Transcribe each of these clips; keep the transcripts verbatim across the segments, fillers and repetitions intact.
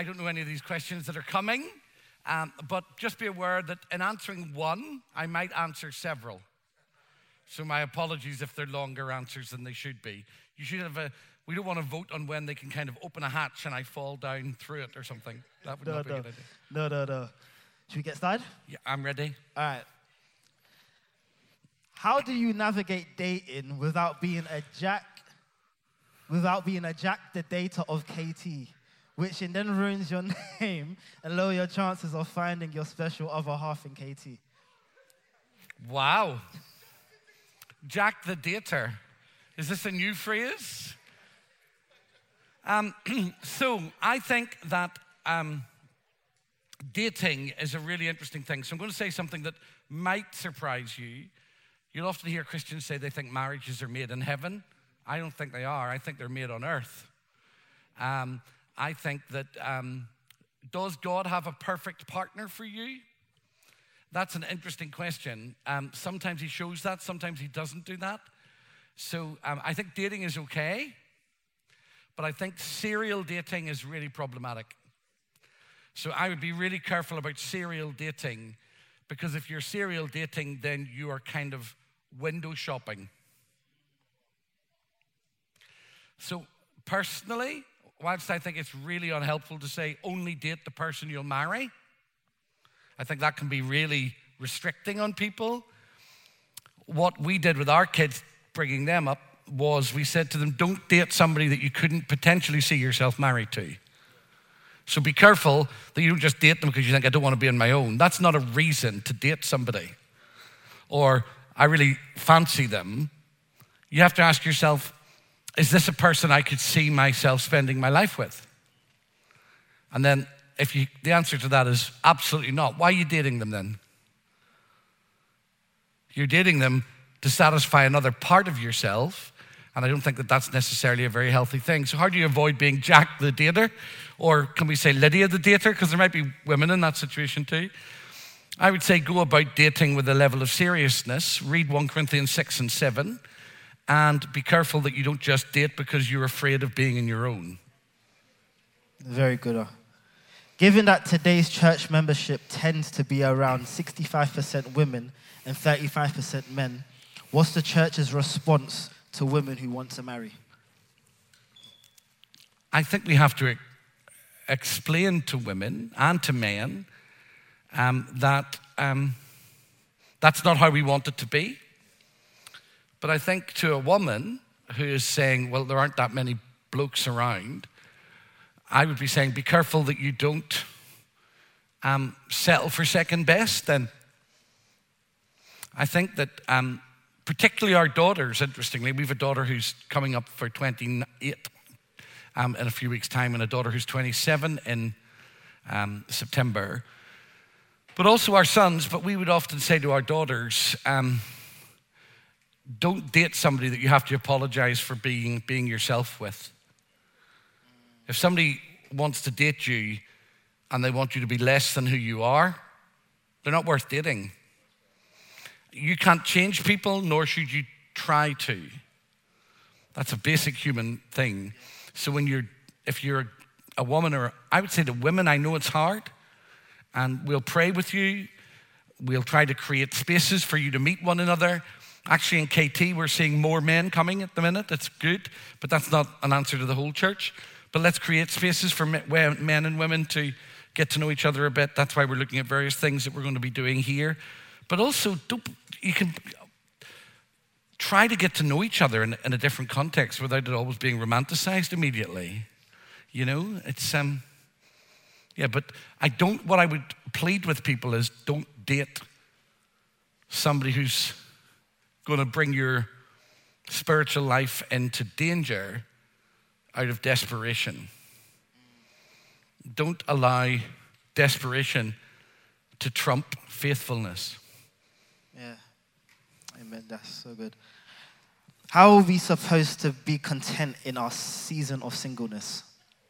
I don't know any of these questions that are coming, um, but just be aware that in answering one, I might answer several. So my apologies if they're longer answers than they should be. You should have a, we don't want to vote on when they can kind of open a hatch and I fall down through it or something. That would no, not be no. a good idea. No, no, no. Should we get started? Yeah, I'm ready. All right. How do you navigate dating without being a jack, without being a Jack the Dater of K T, which then ruins your name and lower your chances of finding your special other half in K T? Wow. Jack the Dater. Is this a new phrase? Um, so I think that um, dating is a really interesting thing. So I'm going to say something that might surprise you. You'll often hear Christians say they think marriages are made in heaven. I don't think they are. I think they're made on earth. Um, I think that, um, does God have a perfect partner for you? That's an interesting question. Um, sometimes he shows that, sometimes he doesn't do that. So um, I think dating is okay, but I think serial dating is really problematic. So I would be really careful about serial dating, because if you're serial dating, then you are kind of window shopping. So personally, whilst I think it's really unhelpful to say only date the person you'll marry, I think that can be really restricting on people. What we did with our kids, bringing them up, was we said to them, don't date somebody that you couldn't potentially see yourself married to. So be careful that you don't just date them because you think, I don't want to be on my own. That's not a reason to date somebody. Or, I really fancy them. You have to ask yourself, is this a person I could see myself spending my life with? And then, if you, the answer to that is absolutely not, why are you dating them then? You're dating them to satisfy another part of yourself, and I don't think that that's necessarily a very healthy thing. So how do you avoid being Jack the Dater? Or can we say Lydia the Dater? Because there might be women in that situation too. I would say go about dating with a level of seriousness. Read First Corinthians six and seven, and be careful that you don't just date because you're afraid of being in your own. Very good. Uh. Given that today's church membership tends to be around sixty-five percent women and thirty-five percent men, what's the church's response to women who want to marry? I think we have to explain to women and to men um, that um, that's not how we want it to be. But I think to a woman who is saying, well, there aren't that many blokes around, I would be saying, be careful that you don't um, settle for second best then. I think that um, particularly our daughters, interestingly, we have a daughter who's coming up for twenty-eight um, in a few weeks' time, and a daughter who's twenty-seven in um, September. But also our sons, but we would often say to our daughters, um, don't date somebody that you have to apologize for being, being yourself with. If somebody wants to date you and they want you to be less than who you are, they're not worth dating. You can't change people, nor should you try to. That's a basic human thing. So when you're, if you're a woman, or I would say to women, I know it's hard, and we'll pray with you. We'll try to create spaces for you to meet one another. Actually, in K T, we're seeing more men coming at the minute. That's good, but that's not an answer to the whole church. But let's create spaces for men and women to get to know each other a bit. That's why we're looking at various things that we're going to be doing here. But also, don't, you can try to get to know each other in, in a different context without it always being romanticized immediately. You know, it's, um, yeah, but I don't, what I would plead with people is don't date somebody who's going to bring your spiritual life into danger out of desperation. Don't allow desperation to trump faithfulness. Yeah, amen. That's so good. How are we supposed to be content in our season of singleness?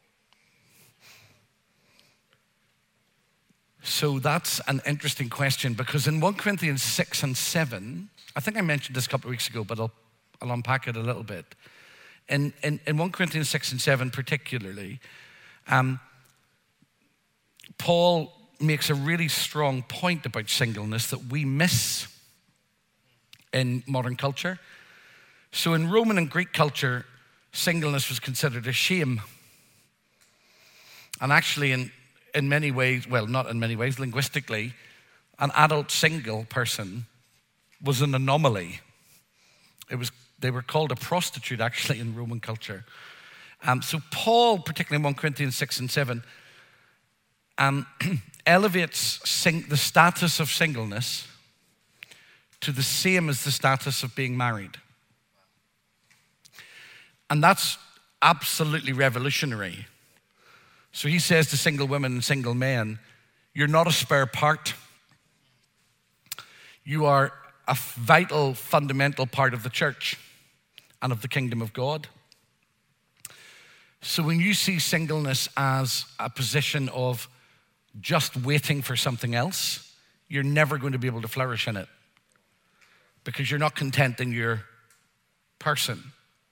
So that's an interesting question, because in First Corinthians six and seven, I think I mentioned this a couple of weeks ago, but I'll, I'll unpack it a little bit. In, in, in First Corinthians six and seven particularly, um, Paul makes a really strong point about singleness that we miss in modern culture. So in Roman and Greek culture, singleness was considered a shame. And actually, in, in many ways, well, not in many ways, linguistically, an adult single person was an anomaly. It was, they were called a prostitute, actually, in Roman culture. Um, so Paul, particularly in First Corinthians six and seven, um, elevates sing, the status of singleness to the same as the status of being married. And that's absolutely revolutionary. So he says to single women and single men, you're not a spare part. You are a vital, fundamental part of the church and of the kingdom of God. So when you see singleness as a position of just waiting for something else, you're never going to be able to flourish in it because you're not content in your person.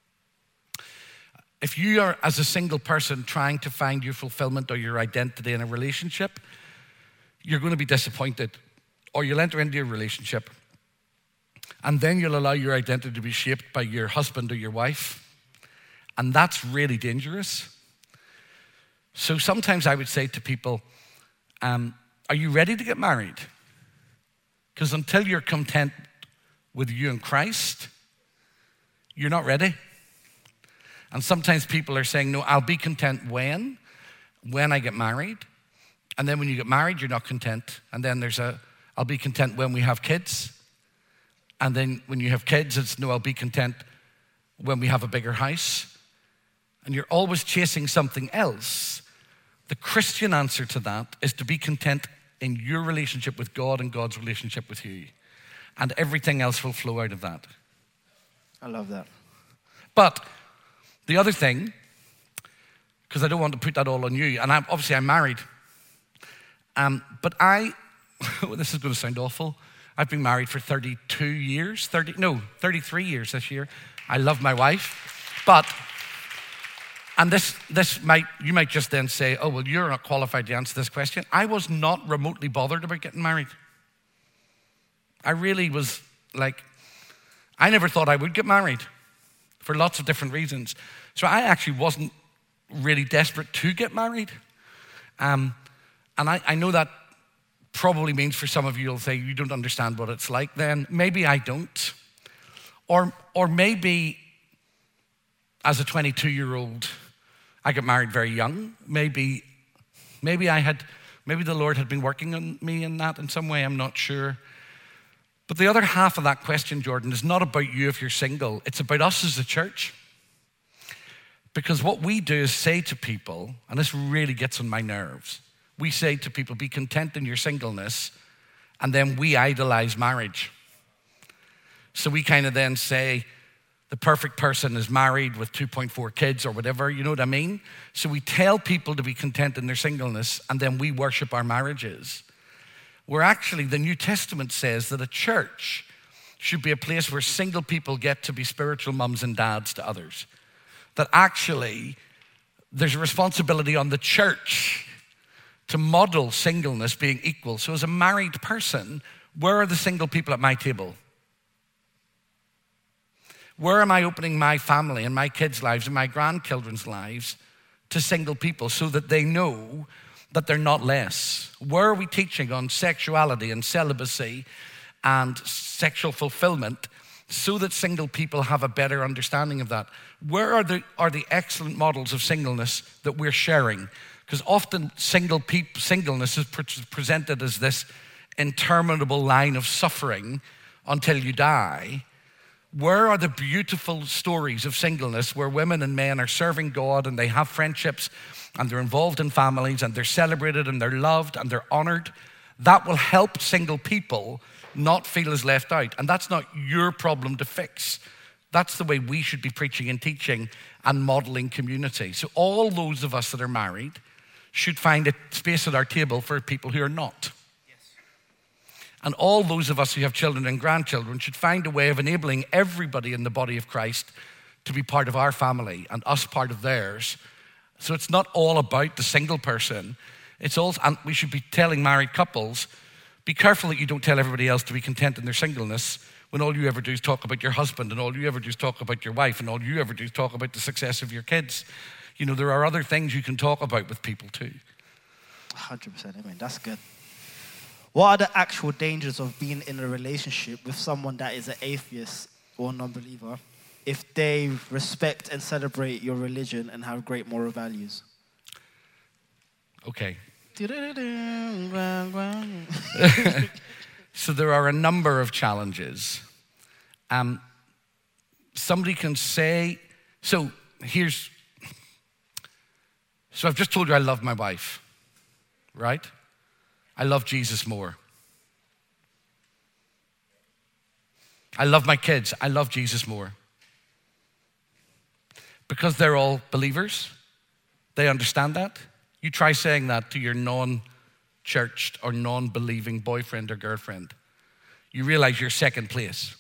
If you are, as a single person, trying to find your fulfillment or your identity in a relationship, you're going to be disappointed. Or you'll enter into a relationship, and then you'll allow your identity to be shaped by your husband or your wife. And that's really dangerous. So sometimes I would say to people, um, are you ready to get married? Because until you're content with you and Christ, you're not ready. And sometimes people are saying, no, I'll be content when? When I get married. And then when you get married, you're not content. And then there's a, I'll be content when we have kids. And then when you have kids, it's no, I'll be content when we have a bigger house. And you're always chasing something else. The Christian answer to that is to be content in your relationship with God and God's relationship with you. And everything else will flow out of that. I love that. But the other thing, because I don't want to put that all on you, and I'm, obviously I'm married, um, but I, well, this is going to sound awful, I've been married for thirty-two years, thirty, no, thirty-three years this year. I love my wife, but, and this, this might, you might just then say, oh, well, you're not qualified to answer this question. I was not remotely bothered about getting married. I really was like, I never thought I would get married for lots of different reasons. So I actually wasn't really desperate to get married. Um, and I, I know that probably means for some of you, you'll say, you don't understand what it's like then. Maybe I don't. Or, or maybe as a twenty-two-year-old, I got married very young. Maybe, maybe I had, maybe the Lord had been working on me in that in some way, I'm not sure. But the other half of that question, Jordan, is not about you if you're single. It's about us as a church. Because what we do is say to people, and this really gets on my nerves, we say to people, be content in your singleness, and then we idolize marriage. So we kind of then say, the perfect person is married with two point four kids or whatever, you know what I mean? So we tell people to be content in their singleness, and then we worship our marriages. Where actually the New Testament says that a church should be a place where single people get to be spiritual mums and dads to others. That actually there's a responsibility on the church to model singleness being equal. So as a married person, where are the single people at my table? Where am I opening my family and my kids' lives and my grandchildren's lives to single people so that they know that they're not less? Where are we teaching on sexuality and celibacy and sexual fulfillment so that single people have a better understanding of that? Where are the, are the excellent models of singleness that we're sharing? Because often single peop, singleness is pre- presented as this interminable line of suffering until you die. Where are the beautiful stories of singleness where women and men are serving God and they have friendships and they're involved in families and they're celebrated and they're loved and they're honored? That will help single people not feel as left out. And that's not your problem to fix. That's the way we should be preaching and teaching and modeling community. So all those of us that are married should find a space at our table for people who are not. And all those of us who have children and grandchildren should find a way of enabling everybody in the body of Christ to be part of our family and us part of theirs. So it's not all about the single person. It's also, and we should be telling married couples, be careful that you don't tell everybody else to be content in their singleness when all you ever do is talk about your husband and all you ever do is talk about your wife and all you ever do is talk about the success of your kids. You know, there are other things you can talk about with people too. one hundred percent, I mean, that's good. What are the actual dangers of being in a relationship with someone that is an atheist or non-believer if they respect and celebrate your religion and have great moral values? Okay. So there are a number of challenges. Um, somebody can say, so here's, so I've just told you I love my wife, right? I love Jesus more. I love my kids. I love Jesus more. Because they're all believers, they understand that. You try saying that to your non-churched or non-believing boyfriend or girlfriend. You realize you're second place.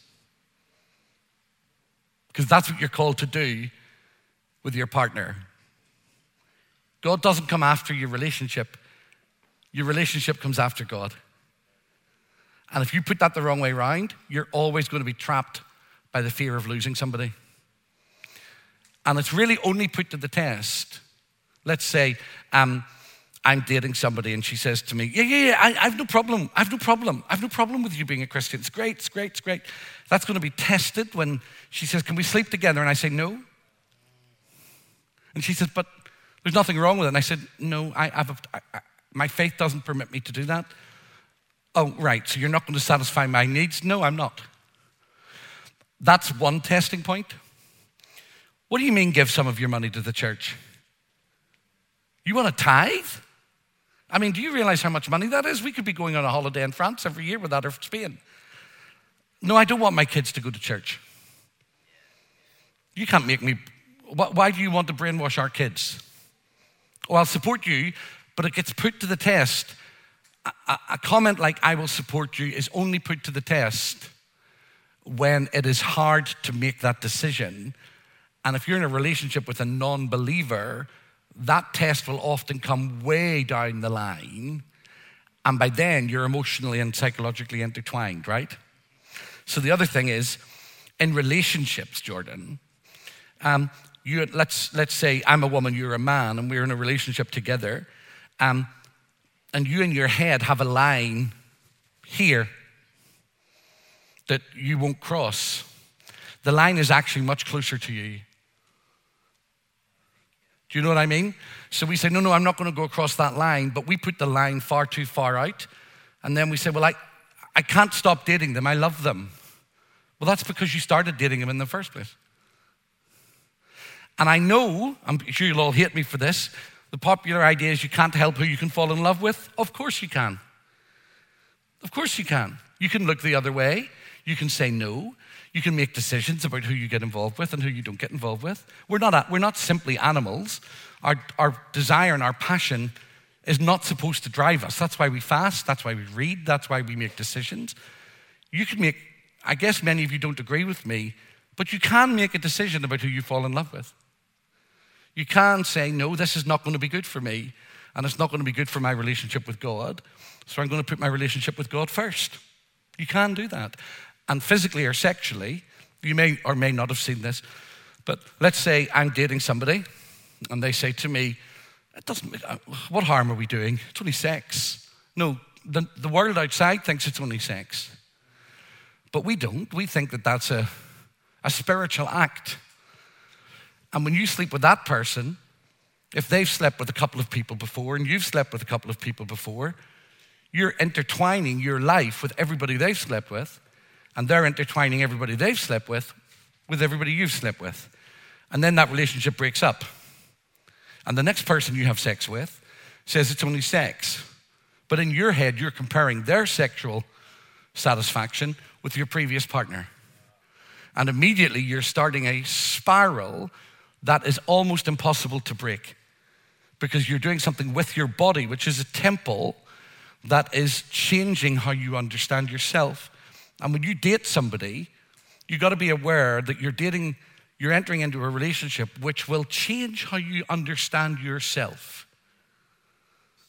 Because that's what you're called to do with your partner. God doesn't come after your relationship. Your relationship comes after God. And if you put that the wrong way around, you're always going to be trapped by the fear of losing somebody. And it's really only put to the test. Let's say um, I'm dating somebody and she says to me, yeah, yeah, yeah, I, I have no problem. I have no problem. I have no problem with you being a Christian. It's great, it's great, it's great. That's going to be tested when she says, can we sleep together? And I say, no. And she says, but there's nothing wrong with it. And I said, no, I have a, I, I, my faith doesn't permit me to do that. Oh, right, so you're not going to satisfy my needs? No, I'm not. That's one testing point. What do you mean give some of your money to the church? You want to tithe? I mean, do you realize how much money that is? We could be going on a holiday in France every year with that, or Spain. No, I don't want my kids to go to church. You can't make me, why do you want to brainwash our kids? Well, I'll support you, but it gets put to the test. A, a comment like, I will support you, is only put to the test when it is hard to make that decision. And if you're in a relationship with a non-believer, that test will often come way down the line. And by then, you're emotionally and psychologically intertwined, right? So the other thing is, in relationships, Jordan, um, you, let's, let's say I'm a woman, you're a man, and we're in a relationship together. Um, and you in your head have a line here that you won't cross. The line is actually much closer to you. Do you know what I mean? So we say, no, no, I'm not going to go across that line, but we put the line far too far out. And then we say, well, I, I can't stop dating them. I love them. Well, that's because you started dating them in the first place. And I know, I'm sure you'll all hate me for this, the popular idea is you can't help who you can fall in love with. Of course you can. Of course you can. You can look the other way. You can say no. You can make decisions about who you get involved with and who you don't get involved with. We're not, we're not simply animals. Our, our desire and our passion is not supposed to drive us. That's why we fast. That's why we read. That's why we make decisions. You can make, I guess many of you don't agree with me, but you can make a decision about who you fall in love with. You can say, no, this is not going to be good for me, and it's not going to be good for my relationship with God, so I'm going to put my relationship with God first. You can do that. And physically or sexually, you may or may not have seen this, but let's say I'm dating somebody, and they say to me, it doesn't, what harm are we doing? It's only sex. No, the, the world outside thinks it's only sex. But we don't. We think that that's a, a spiritual act. And when you sleep with that person, if they've slept with a couple of people before and you've slept with a couple of people before, you're intertwining your life with everybody they've slept with, and they're intertwining everybody they've slept with with everybody you've slept with. And then that relationship breaks up. And the next person you have sex with says it's only sex. But in your head, you're comparing their sexual satisfaction with your previous partner. And immediately you're starting a spiral that is almost impossible to break, because you're doing something with your body, which is a temple that is changing how you understand yourself. And when you date somebody, you got to be aware that you're dating, you're entering into a relationship which will change how you understand yourself.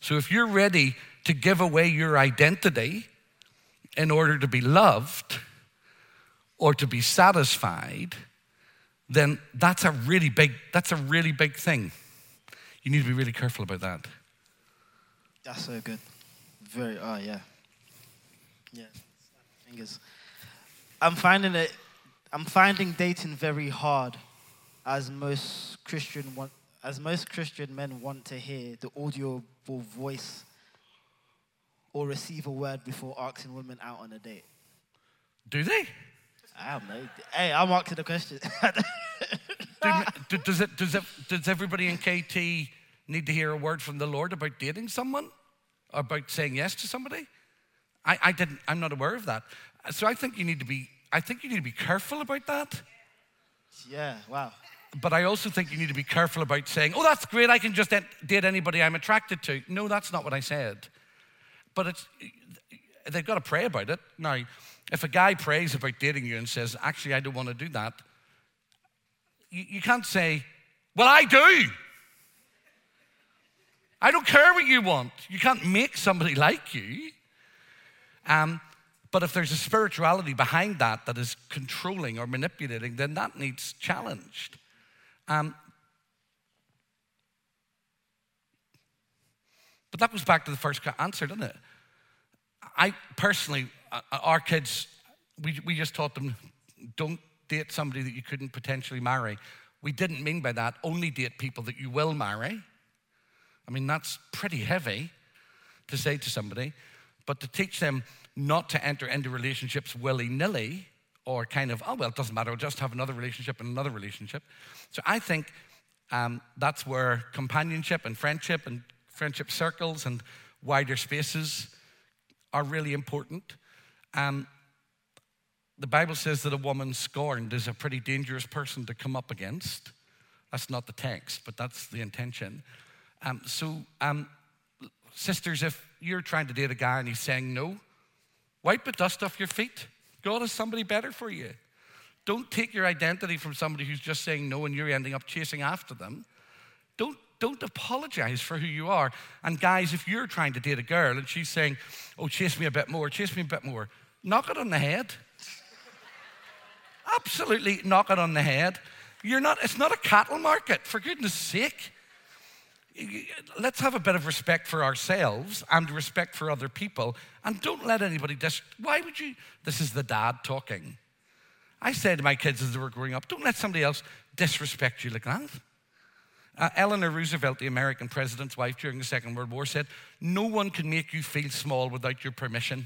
So if you're ready to give away your identity in order to be loved or to be satisfied, then that's a really big, that's a really big thing. You need to be really careful about that. That's so good. Very, oh yeah. Yeah. Fingers. I'm finding it, I'm finding dating very hard, as most Christian want, as most Christian men want to hear the audible voice or receive a word before asking women out on a date. Do they? I don't know. Hey, I'm asking the question. do, does, it, does, it, does everybody in K T need to hear a word from the Lord about dating someone? Or about saying yes to somebody? I, I didn't, I'm not aware of that. So I think you need to be, I think you need to be careful about that. Yeah, wow. But I also think you need to be careful about saying, oh, that's great, I can just date anybody I'm attracted to. No, that's not what I said. But it's, they've got to pray about it. Now, if a guy prays about dating you and says, actually, I don't want to do that, you, you can't say, well, I do. I don't care what you want. You can't make somebody like you. Um, but if there's a spirituality behind that that is controlling or manipulating, then that needs challenged. Um, but that goes back to the first answer, doesn't it? I personally, uh, our kids, we, we just taught them, don't date somebody that you couldn't potentially marry. We didn't mean by that, only date people that you will marry. I mean, that's pretty heavy to say to somebody, but to teach them not to enter into relationships willy-nilly or kind of, oh, well, it doesn't matter, I'll just have another relationship and another relationship. So I think um, that's where companionship and friendship and friendship circles and wider spaces are really important. Um, the Bible says that a woman scorned is a pretty dangerous person to come up against. That's not the text, but that's the intention. Um, so, um, sisters, if you're trying to date a guy and he's saying no, wipe the dust off your feet. God has somebody better for you. Don't take your identity from somebody who's just saying no and you're ending up chasing after them. Don't, don't apologize for who you are. And guys, if you're trying to date a girl and she's saying, oh, chase me a bit more, chase me a bit more, knock it on the head. Absolutely knock it on the head. You're not, it's not a cattle market, for goodness sake. Let's have a bit of respect for ourselves and respect for other people, and don't let anybody dis- why would you, this is the dad talking. I said to my kids as they were growing up, don't let somebody else disrespect you like that. Uh, Eleanor Roosevelt, the American president's wife during the Second World War, said, no one can make you feel small without your permission.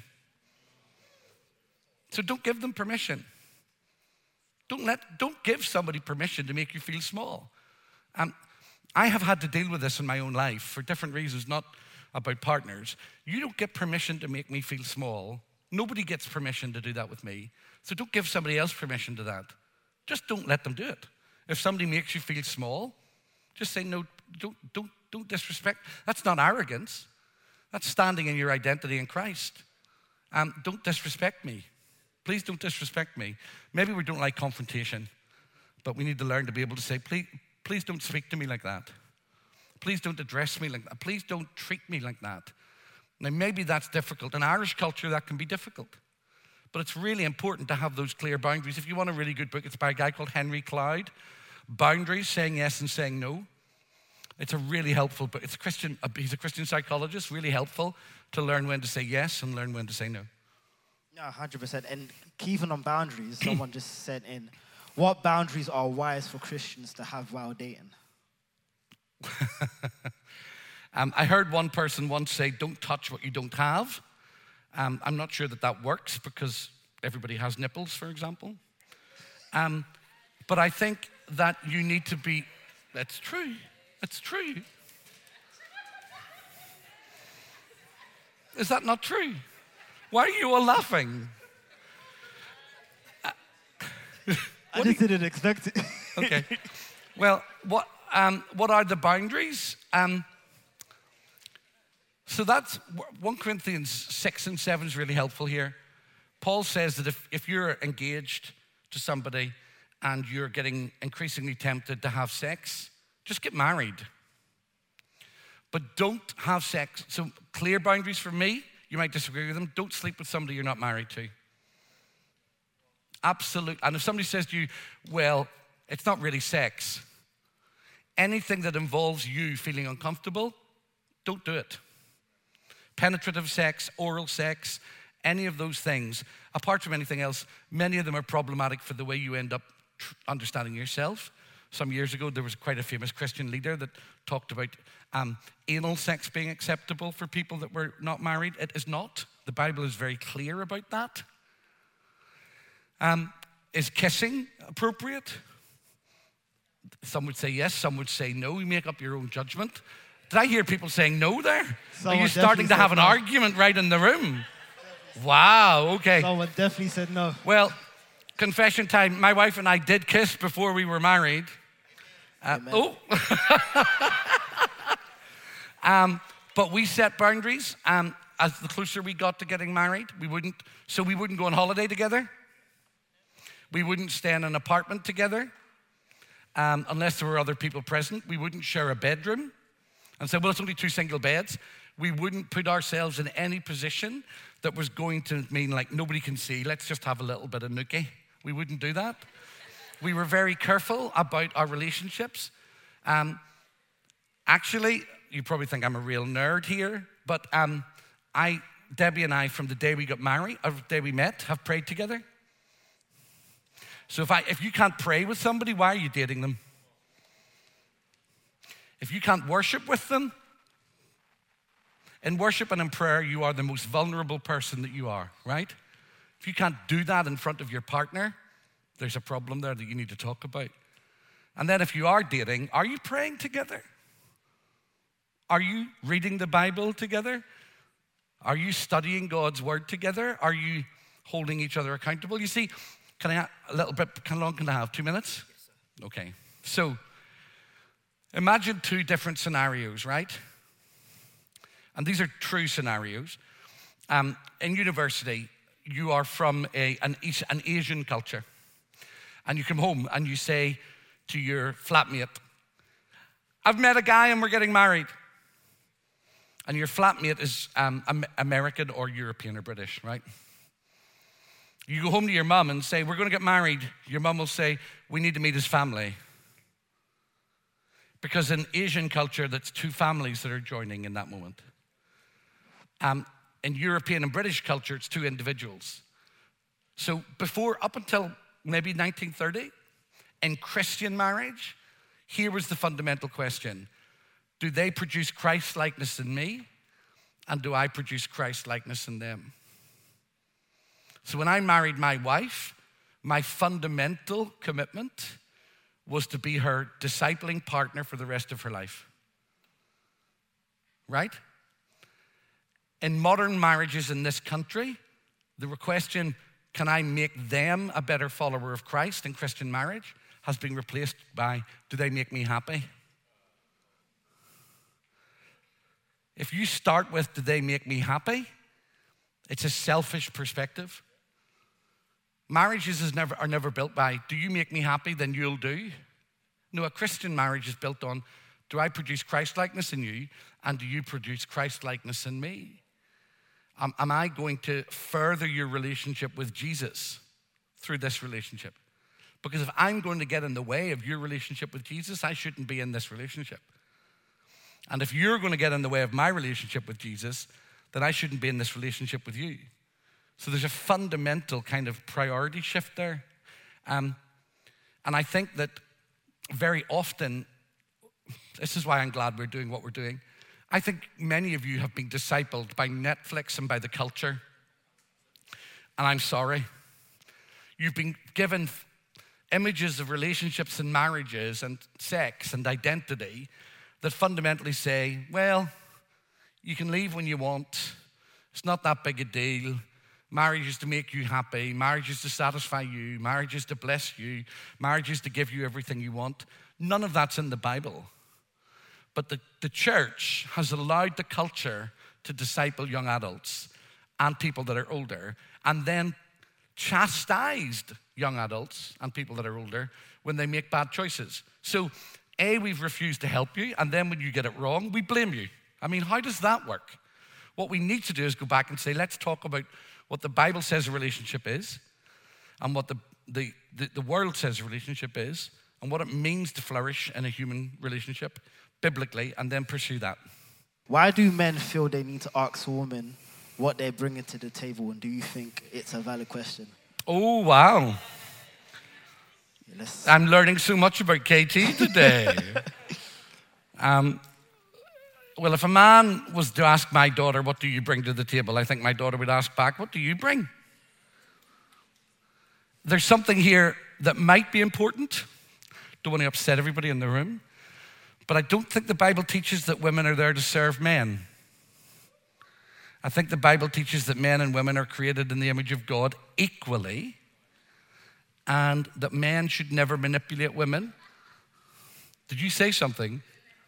So don't give them permission. Don't let, don't give somebody permission to make you feel small. Um, I have had to deal with this in my own life for different reasons, not about partners. You don't get permission to make me feel small. Nobody gets permission to do that with me. So don't give somebody else permission to that. Just don't let them do it. If somebody makes you feel small, just say no, don't, don't, don't disrespect. That's not arrogance. That's standing in your identity in Christ. Um, don't disrespect me. Please don't disrespect me. Maybe we don't like confrontation, but we need to learn to be able to say, please, Please don't speak to me like that. Please don't address me like that. Please don't treat me like that. Now, maybe that's difficult. In Irish culture, that can be difficult. But it's really important to have those clear boundaries. If you want a really good book, it's by a guy called Henry Cloud. Boundaries, saying yes and saying no. It's a really helpful book. It's a Christian, he's a Christian psychologist, really helpful to learn when to say yes and learn when to say no. No, one hundred percent. And even on boundaries, someone just sent in, what boundaries are wise for Christians to have while dating? um, I heard one person once say, don't touch what you don't have. Um, I'm not sure that that works because everybody has nipples, for example. Um, but I think that you need to be, that's true, that's true. Is that not true? Why are you all laughing? I just didn't expect it. Okay. Well, what um, what are the boundaries? Um, so that's First Corinthians six and seven is really helpful here. Paul says that if, if you're engaged to somebody and you're getting increasingly tempted to have sex, just get married. But don't have sex. So clear boundaries for me. You might disagree with them. Don't sleep with somebody you're not married to. Absolute. And if somebody says to you, well, it's not really sex, anything that involves you feeling uncomfortable, don't do it. Penetrative sex, oral sex, any of those things, apart from anything else, many of them are problematic for the way you end up tr- understanding yourself. Some years ago, there was quite a famous Christian leader that talked about um, anal sex being acceptable for people that were not married. It is not. The Bible is very clear about that. Um, is kissing appropriate? Some would say yes, some would say no. You make up your own judgment. Did I hear people saying no there? Someone Are you starting to have an no. argument right in the room? Wow, okay. Someone definitely said no. Well, confession time. My wife and I did kiss before we were married. Uh, oh. um, but we set boundaries. Um, as the closer we got to getting married, we wouldn't, so we wouldn't go on holiday together. We wouldn't stay in an apartment together um, unless there were other people present. We wouldn't share a bedroom and say, well, it's only two single beds. We wouldn't put ourselves in any position that was going to mean like nobody can see. Let's just have a little bit of nookie. We wouldn't do that. We were very careful about our relationships. Um, actually, you probably think I'm a real nerd here, but um, I, Debbie and I, from the day we got married, or the day we met, have prayed together. So if I, if you can't pray with somebody, why are you dating them? If you can't worship with them, in worship and in prayer, you are the most vulnerable person that you are, right? If you can't do that in front of your partner, there's a problem there that you need to talk about. And then if you are dating, are you praying together? Are you reading the Bible together? Are you studying God's word together? Are you holding each other accountable? You see, can I, a little bit, how long can I have? Two minutes? Yes, sir. Okay. So, imagine two different scenarios, right? And these are true scenarios. Um, in university, you are from a, an, an Asian culture. And you come home and you say to your flatmate, I've met a guy and we're getting married. And your flatmate is um, American or European or British, right? You go home to your mum and say, we're going to get married. Your mum will say, we need to meet his family. Because in Asian culture, that's two families that are joining in that moment. Um, in European and British culture, it's two individuals. So before, up until maybe nineteen thirty, in Christian marriage, here was the fundamental question. Do they produce Christ-likeness in me? And do I produce Christ-likeness in them? So when I married my wife, my fundamental commitment was to be her discipling partner for the rest of her life. Right? In modern marriages in this country, the question, can I make them a better follower of Christ in Christian marriage, has been replaced by, do they make me happy? If you start with, do they make me happy? It's a selfish perspective. Marriages is never, are never built by, do you make me happy, then you'll do. No, a Christian marriage is built on, do I produce Christ-likeness in you, and do you produce Christ-likeness in me? Um, am I going to further your relationship with Jesus through this relationship? Because if I'm going to get in the way of your relationship with Jesus, I shouldn't be in this relationship. And if you're going to get in the way of my relationship with Jesus, then I shouldn't be in this relationship with you. So there's a fundamental kind of priority shift there. Um, and I think that very often, this is why I'm glad we're doing what we're doing, I think many of you have been discipled by Netflix and by the culture. And I'm sorry. You've been given images of relationships and marriages and sex and identity that fundamentally say, well, you can leave when you want. It's not that big a deal. Marriage is to make you happy. Marriage is to satisfy you. Marriage is to bless you. Marriage is to give you everything you want. None of that's in the Bible. But the, the church has allowed the culture to disciple young adults and people that are older, and then chastised young adults and people that are older when they make bad choices. So A, we've refused to help you, and then when you get it wrong, we blame you. I mean, how does that work? What we need to do is go back and say, let's talk about what the Bible says a relationship is, and what the, the, the, the world says a relationship is, and what it means to flourish in a human relationship biblically, and then pursue that. Why do men feel they need to ask women what they're bringing to the table, and do you think it's a valid question? Oh, wow. Let's... I'm learning so much about K T today. um, well, if a man was to ask my daughter, what do you bring to the table? I think my daughter would ask back, what do you bring? There's something here that might be important. Don't want to upset everybody in the room. But I don't think the Bible teaches that women are there to serve men. I think the Bible teaches that men and women are created in the image of God equally, and that men should never manipulate women. Did you say something?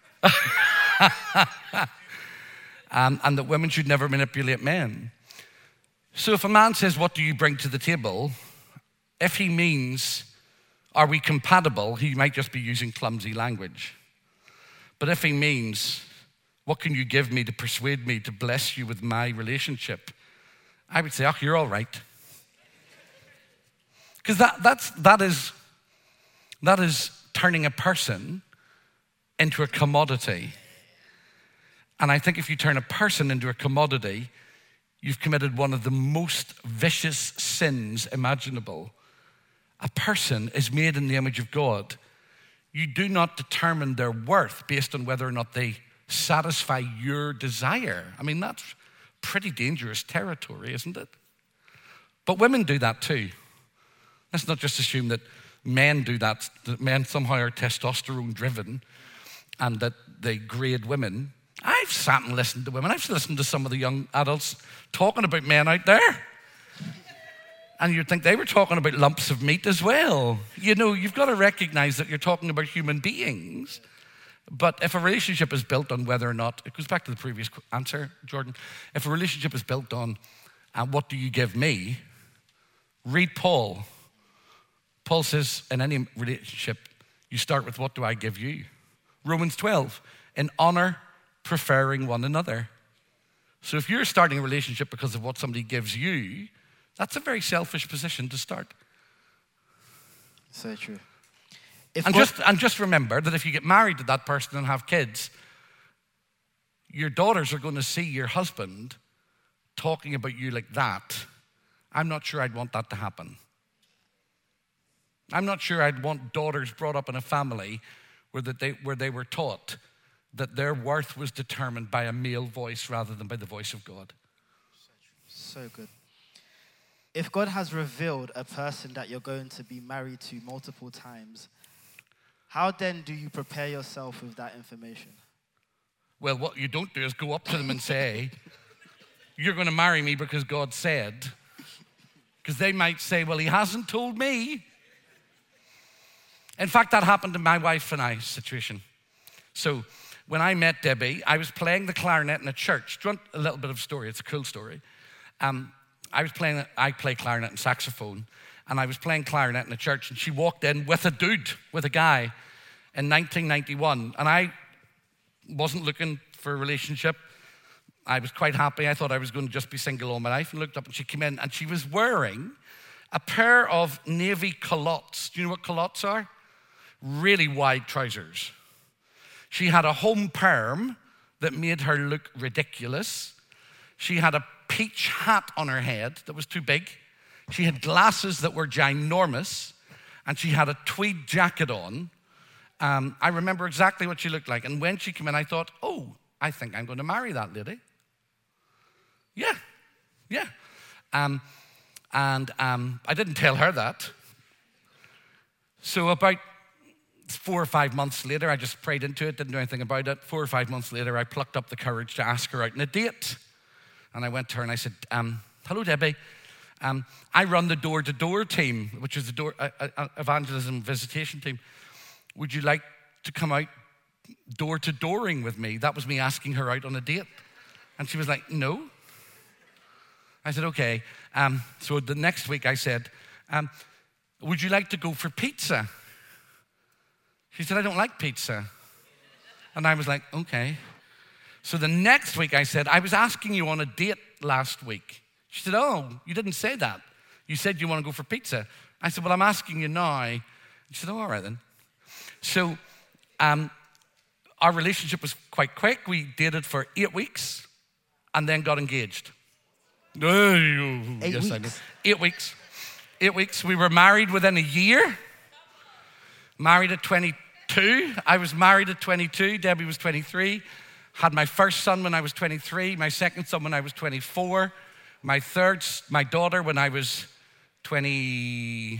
um, and that women should never manipulate men. So if a man says, what do you bring to the table? If he means, are we compatible? He might just be using clumsy language. But if he means, what can you give me to persuade me to bless you with my relationship? I would say, oh, you're all right. Because that, that's, that, is, that is turning a person into a commodity. And I think if you turn a person into a commodity, you've committed one of the most vicious sins imaginable. A person is made in the image of God. You do not determine their worth based on whether or not they satisfy your desire. I mean, that's pretty dangerous territory, isn't it? But women do that too. Let's not just assume that men do that, that men somehow are testosterone driven and that they grade women. I've sat and listened to women. I've listened to some of the young adults talking about men out there. And you'd think they were talking about lumps of meat as well. You know, you've got to recognize that you're talking about human beings. But if a relationship is built on whether or not, it goes back to the previous answer, Jordan. If a relationship is built on, and what do you give me? Read Paul. Paul says in any relationship, you start with what do I give you? Romans twelve, in honor, preferring one another. So if you're starting a relationship because of what somebody gives you, that's a very selfish position to start. So true. If and, God... just, and just remember that if you get married to that person and have kids, your daughters are going to see your husband talking about you like that. I'm not sure I'd want that to happen. I'm not sure I'd want daughters brought up in a family where, that they, where they were taught that their worth was determined by a male voice rather than by the voice of God. So good. If God has revealed a person that you're going to be married to multiple times, how then do you prepare yourself with that information? Well, what you don't do is go up to them and say, you're going to marry me because God said. Because they might say, well, he hasn't told me. In fact, that happened in my wife and I situation. So when I met Debbie, I was playing the clarinet in a church. Do you want a little bit of a story? It's a cool story. Um, I was playing, I play clarinet and saxophone, and I was playing clarinet in a church, and she walked in with a dude, with a guy, in nineteen ninety-one, and I wasn't looking for a relationship. I was quite happy. I thought I was going to just be single all my life, and looked up, and she came in, and she was wearing a pair of navy culottes. Do you know what culottes are? Really wide trousers. She had a home perm that made her look ridiculous. She had a peach hat on her head that was too big. She had glasses that were ginormous, and she had a tweed jacket on. Um, I remember exactly what she looked like. And when she came in, I thought, oh, I think I'm going to marry that lady. Yeah, yeah. Um, and um, I didn't tell her that. So about four or five months later, I just prayed into it, didn't do anything about it. Four or five months later, I plucked up the courage to ask her out on a date. And I went to her and I said, um, hello, Debbie. Um, I run the door-to-door team, which is the door, uh, uh, evangelism visitation team. Would you like to come out door-to-dooring with me? That was me asking her out on a date. And she was like, no. I said, okay. Um, so the next week I said, um, would you like to go for pizza? She said, I don't like pizza. And I was like, okay. So the next week I said, I was asking you on a date last week. She said, oh, you didn't say that. You said you want to go for pizza. I said, well, I'm asking you now. She said, oh, all right then. So um, our relationship was quite quick. We dated for eight weeks and then got engaged. Eight yes, weeks. I know. Eight weeks. Eight weeks. We were married within a year. Married at twenty-two. I was married at twenty-two. Debbie was twenty-three. Had my first son when I was twenty-three. My second son when I was twenty-four. My third, my daughter when I was twenty-six.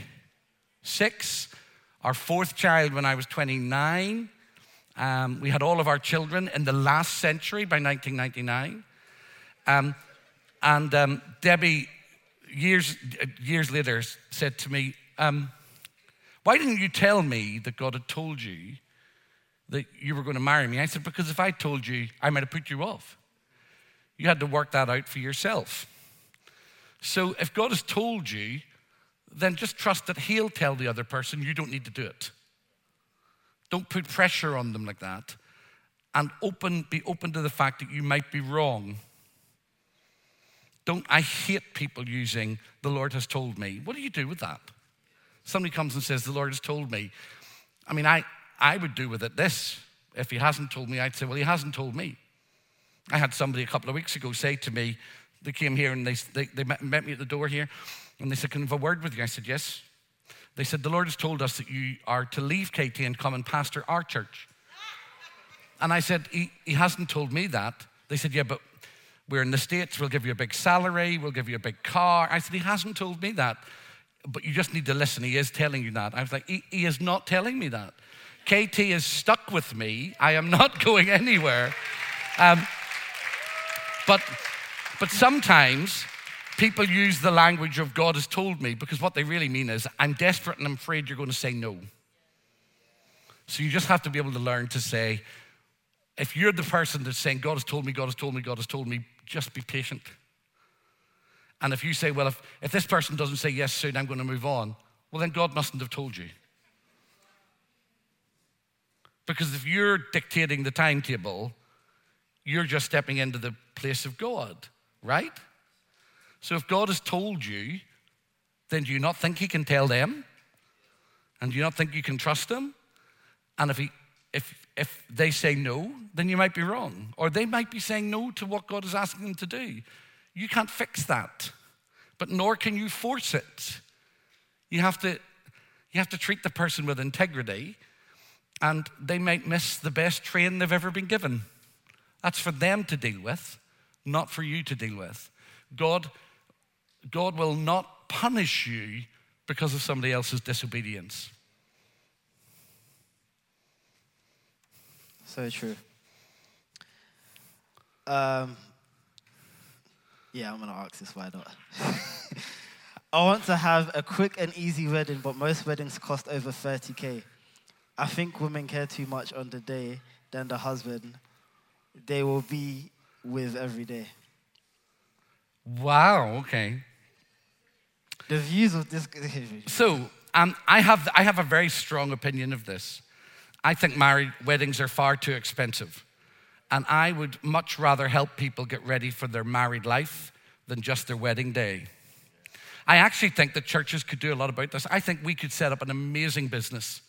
Our fourth child when I was twenty-nine. Um, we had all of our children in the last century by nineteen ninety-nine. Um, and um, Debbie, years years later, said to me, um, why didn't you tell me that God had told you that you were going to marry me? I said, because if I told you, I might have put you off. You had to work that out for yourself. So if God has told you, then just trust that he'll tell the other person. You don't need to do it. Don't put pressure on them like that. And open, be open to the fact that you might be wrong. Don't, I hate people using, the Lord has told me. What do you do with that? Somebody comes and says, the Lord has told me. I mean, I, I would do with it this. If he hasn't told me, I'd say, well, he hasn't told me. I had somebody a couple of weeks ago say to me, they came here and they, they, they met, met me at the door here, and they said, can I have a word with you? I said, yes. They said, the Lord has told us that you are to leave K T and come and pastor our church. And I said, he, he hasn't told me that. They said, yeah, but we're in the States, we'll give you a big salary, we'll give you a big car. I said, he hasn't told me that, but you just need to listen. He is telling you that. I was like, he, he is not telling me that. K T is stuck with me. I am not going anywhere. Um, but, but sometimes people use the language of God has told me because what they really mean is I'm desperate and I'm afraid you're going to say no. So you just have to be able to learn to say, if you're the person that's saying God has told me, God has told me, God has told me, just be patient. And if you say, well, if, if this person doesn't say yes soon, I'm going to move on, well, then God mustn't have told you. Because if you're dictating the timetable, you're just stepping into the place of God, right? So if God has told you, then do you not think he can tell them? And do you not think you can trust him? And if he, if if they say no, then you might be wrong. Or they might be saying no to what God is asking them to do. You can't fix that, but nor can you force it. You have to, you have to treat the person with integrity, and they might miss the best train they've ever been given. That's for them to deal with, not for you to deal with. God, God will not punish you because of somebody else's disobedience. So true. Um, yeah, I'm going to ask this, why not? I want to have a quick and easy wedding, but most weddings cost over thirty K. I think women care too much on the day than the husband they will be with every day. Wow, okay. The views of this... So, um, I have I have a very strong opinion of this. I think married weddings are far too expensive. And I would much rather help people get ready for their married life than just their wedding day. I actually think that churches could do a lot about this. I think we could set up an amazing business.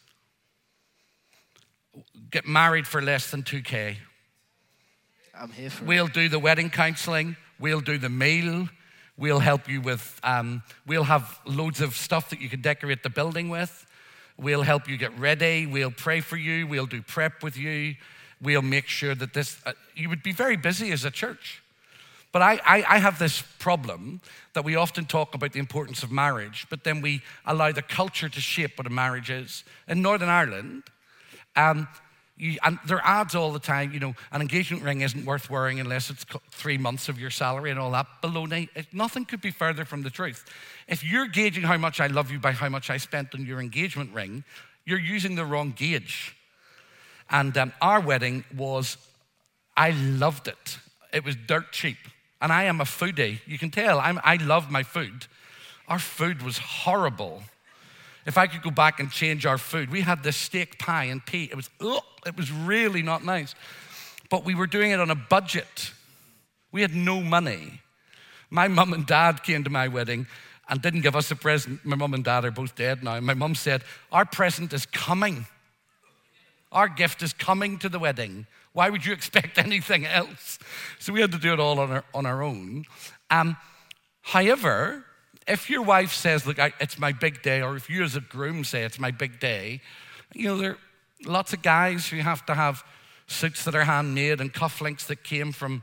Get married for less than two K. I'm here for We'll it. do the wedding counseling. We'll do the meal. We'll help you with, um, we'll have loads of stuff that you can decorate the building with. We'll help you get ready. We'll pray for you. We'll do prep with you. We'll make sure that this, uh, you would be very busy as a church. But I, I, I have this problem that we often talk about the importance of marriage, but then we allow the culture to shape what a marriage is. In Northern Ireland, um, you, and there are ads all the time, you know, an engagement ring isn't worth wearing unless it's three months of your salary and all that baloney. It, nothing could be further from the truth. If you're gauging how much I love you by how much I spent on your engagement ring, you're using the wrong gauge. And um, our wedding was, I loved it. It was dirt cheap. And I am a foodie. You can tell, I'm, I love my food. Our food was horrible. if I could go back and change our food, we had this steak pie and tea. It was, ugh, it was really not nice. But we were doing it on a budget. We had no money. My mum and dad came to my wedding and didn't give us a present. My mum and dad are both dead now. My mum said, our present is coming. Our gift is coming to the wedding. Why would you expect anything else? So we had to do it all on our, on our own. Um, however, if your wife says, look, I, it's my big day, or if you as a groom say it's my big day, you know, there are lots of guys who have to have suits that are handmade and cufflinks that came from,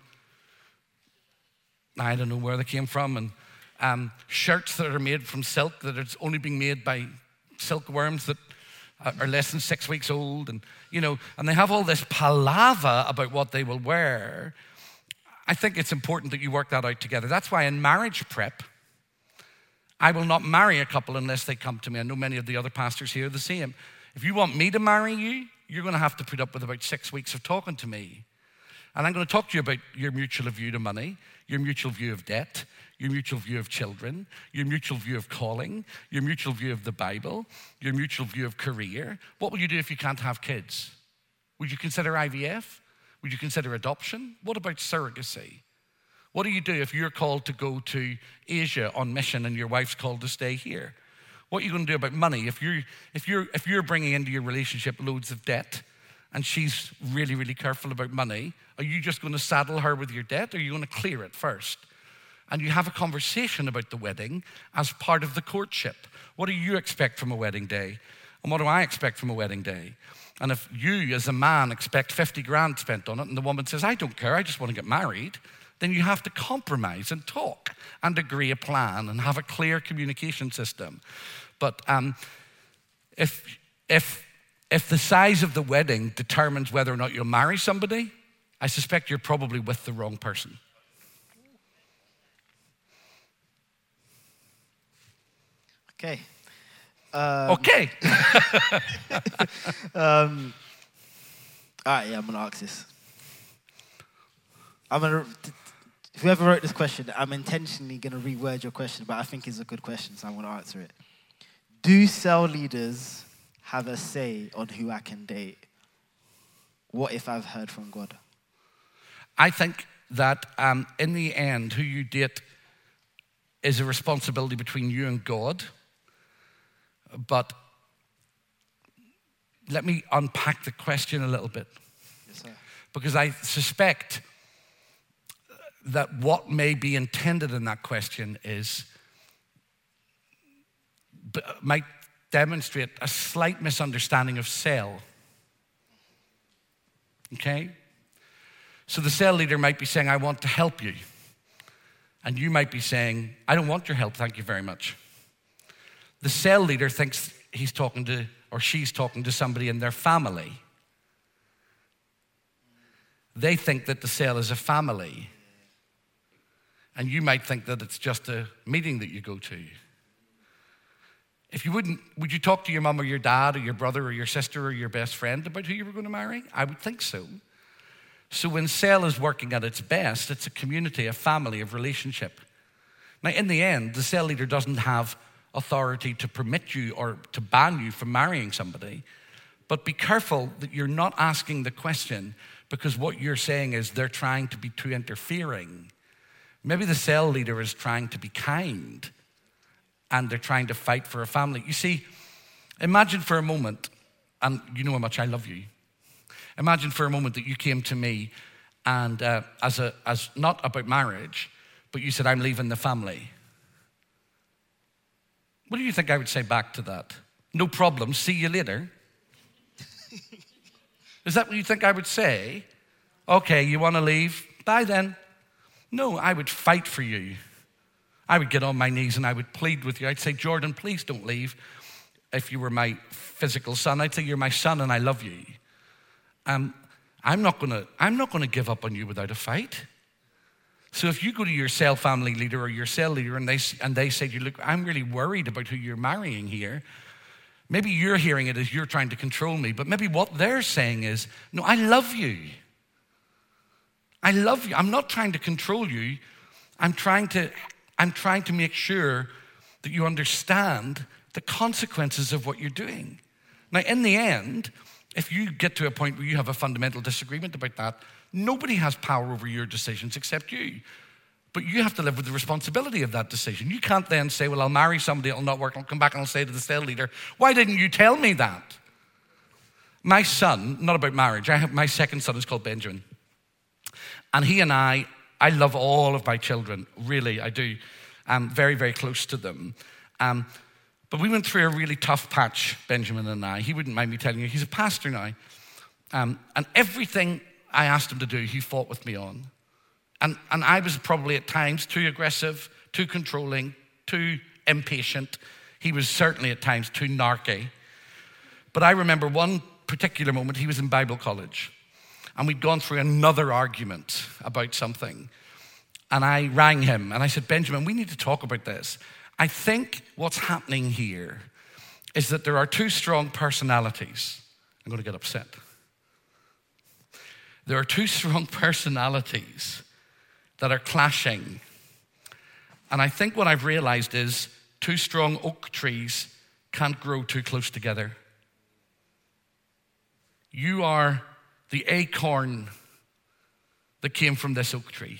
I don't know where they came from, and um, shirts that are made from silk that are only being made by silkworms that are less than six weeks old, and you know, and they have all this palaver about what they will wear. I think it's important that you work that out together. That's why in marriage prep, I will not marry a couple unless they come to me. I know many of the other pastors here are the same. If you want me to marry you, you're going to have to put up with about six weeks of talking to me. And I'm going to talk to you about your mutual view to money, your mutual view of debt, your mutual view of children, your mutual view of calling, your mutual view of the Bible, your mutual view of career. What will you do if you can't have kids? Would you consider I V F? Would you consider adoption? What about surrogacy? What do you do if you're called to go to Asia on mission and your wife's called to stay here? What are you going to do about money? If you're, if you're, if you're bringing into your relationship loads of debt and she's really, really careful about money, are you just going to saddle her with your debt, or are you going to clear it first? And you have a conversation about the wedding as part of the courtship. What do you expect from a wedding day? And what do I expect from a wedding day? And if you, as a man, expect fifty grand spent on it, and the woman says, I don't care, I just want to get married, then you have to compromise and talk and agree a plan and have a clear communication system. But um, if, if, if the size of the wedding determines whether or not you'll marry somebody, I suspect you're probably with the wrong person. Okay. Um, okay. um, all right, yeah, I'm going to ask this. I'm going to, whoever wrote this question, I'm intentionally going to reword your question, but I think it's a good question, so I'm going to answer it. Do cell leaders have a say on who I can date? What if I've heard from God? I think that um, in the end, who you date is a responsibility between you and God. But let me unpack the question a little bit. Yes, sir. Because I suspect that what may be intended in that question is, might demonstrate a slight misunderstanding of cell. Okay? So the cell leader might be saying, I want to help you. And you might be saying, I don't want your help, thank you very much. The cell leader thinks he's talking to, or she's talking to somebody in their family. They think that the cell is a family. And you might think that it's just a meeting that you go to. If you wouldn't, would you talk to your mum or your dad or your brother or your sister or your best friend about who you were going to marry? I would think so. So when cell is working at its best, it's a community, a family, a relationship. Now, in the end, the cell leader doesn't have authority to permit you or to ban you from marrying somebody. But be careful that you're not asking the question because what you're saying is they're trying to be too interfering. Maybe the cell leader is trying to be kind and they're trying to fight for a family. You see, imagine for a moment, and you know how much I love you. Imagine for a moment that you came to me and uh, as a as not about marriage, but you said, I'm leaving the family. What do you think I would say back to that? No problem, see you later. Is that what you think I would say? Okay, you want to leave? Bye then. No, I would fight for you. I would get on my knees and I would plead with you. I'd say, Jordan, please don't leave. If you were my physical son, I'd say, you're my son and I love you. Um, I'm not gonna, I'm not gonna give up on you without a fight. So if you go to your cell family leader or your cell leader and they, and they say to you, look, I'm really worried about who you're marrying here. Maybe you're hearing it as you're trying to control me, but maybe what they're saying is, no, I love you. I love you. I'm not trying to control you. I'm trying to, I'm trying to make sure that you understand the consequences of what you're doing. Now, in the end, if you get to a point where you have a fundamental disagreement about that, nobody has power over your decisions except you. But you have to live with the responsibility of that decision. You can't then say, well, I'll marry somebody, it'll not work, I'll come back and I'll say to the cell leader, why didn't you tell me that? My son, not about marriage, I have, my second son is called Benjamin. And he and I, I love all of my children, really, I do. I'm very, very close to them. Um, but we went through a really tough patch, Benjamin and I. He wouldn't mind me telling you, he's a pastor now. Um, and everything I asked him to do, he fought with me on. And, and I was probably at times too aggressive, too controlling, too impatient. He was certainly at times too narky. But I remember one particular moment, he was in Bible college. And we'd gone through another argument about something. And I rang him and I said, Benjamin, we need to talk about this. I think what's happening here is that there are two strong personalities. I'm going to get upset. There are two strong personalities that are clashing. And I think what I've realized is two strong oak trees can't grow too close together. You are the acorn that came from this oak tree.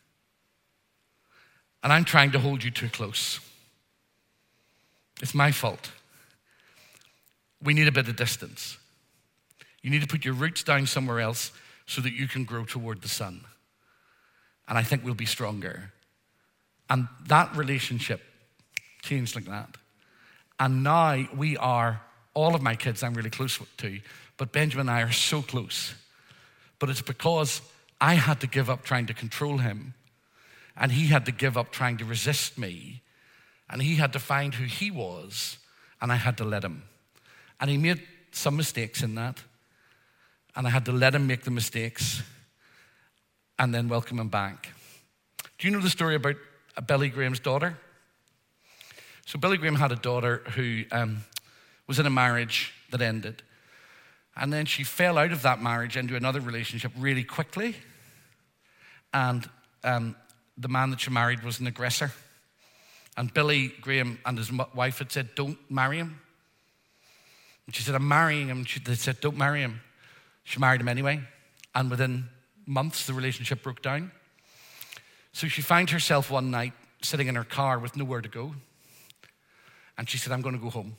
And I'm trying to hold you too close. It's my fault. We need a bit of distance. You need to put your roots down somewhere else so that you can grow toward the sun. And I think we'll be stronger. And that relationship changed like that. And now we are, all of my kids I'm really close to, but Benjamin and I are so close. But it's because I had to give up trying to control him, and he had to give up trying to resist me, and he had to find who he was, and I had to let him. And he made some mistakes in that, and I had to let him make the mistakes and then welcome him back. Do you know the story about Billy Graham's daughter? So Billy Graham had a daughter who um, was in a marriage that ended. And then she fell out of that marriage into another relationship really quickly. And um, the man that she married was an aggressor. And Billy Graham and his wife had said, don't marry him. And she said, I'm marrying him. She, they said, don't marry him. She married him anyway. And within months, the relationship broke down. So she found herself one night sitting in her car with nowhere to go. And she said, I'm going to go home.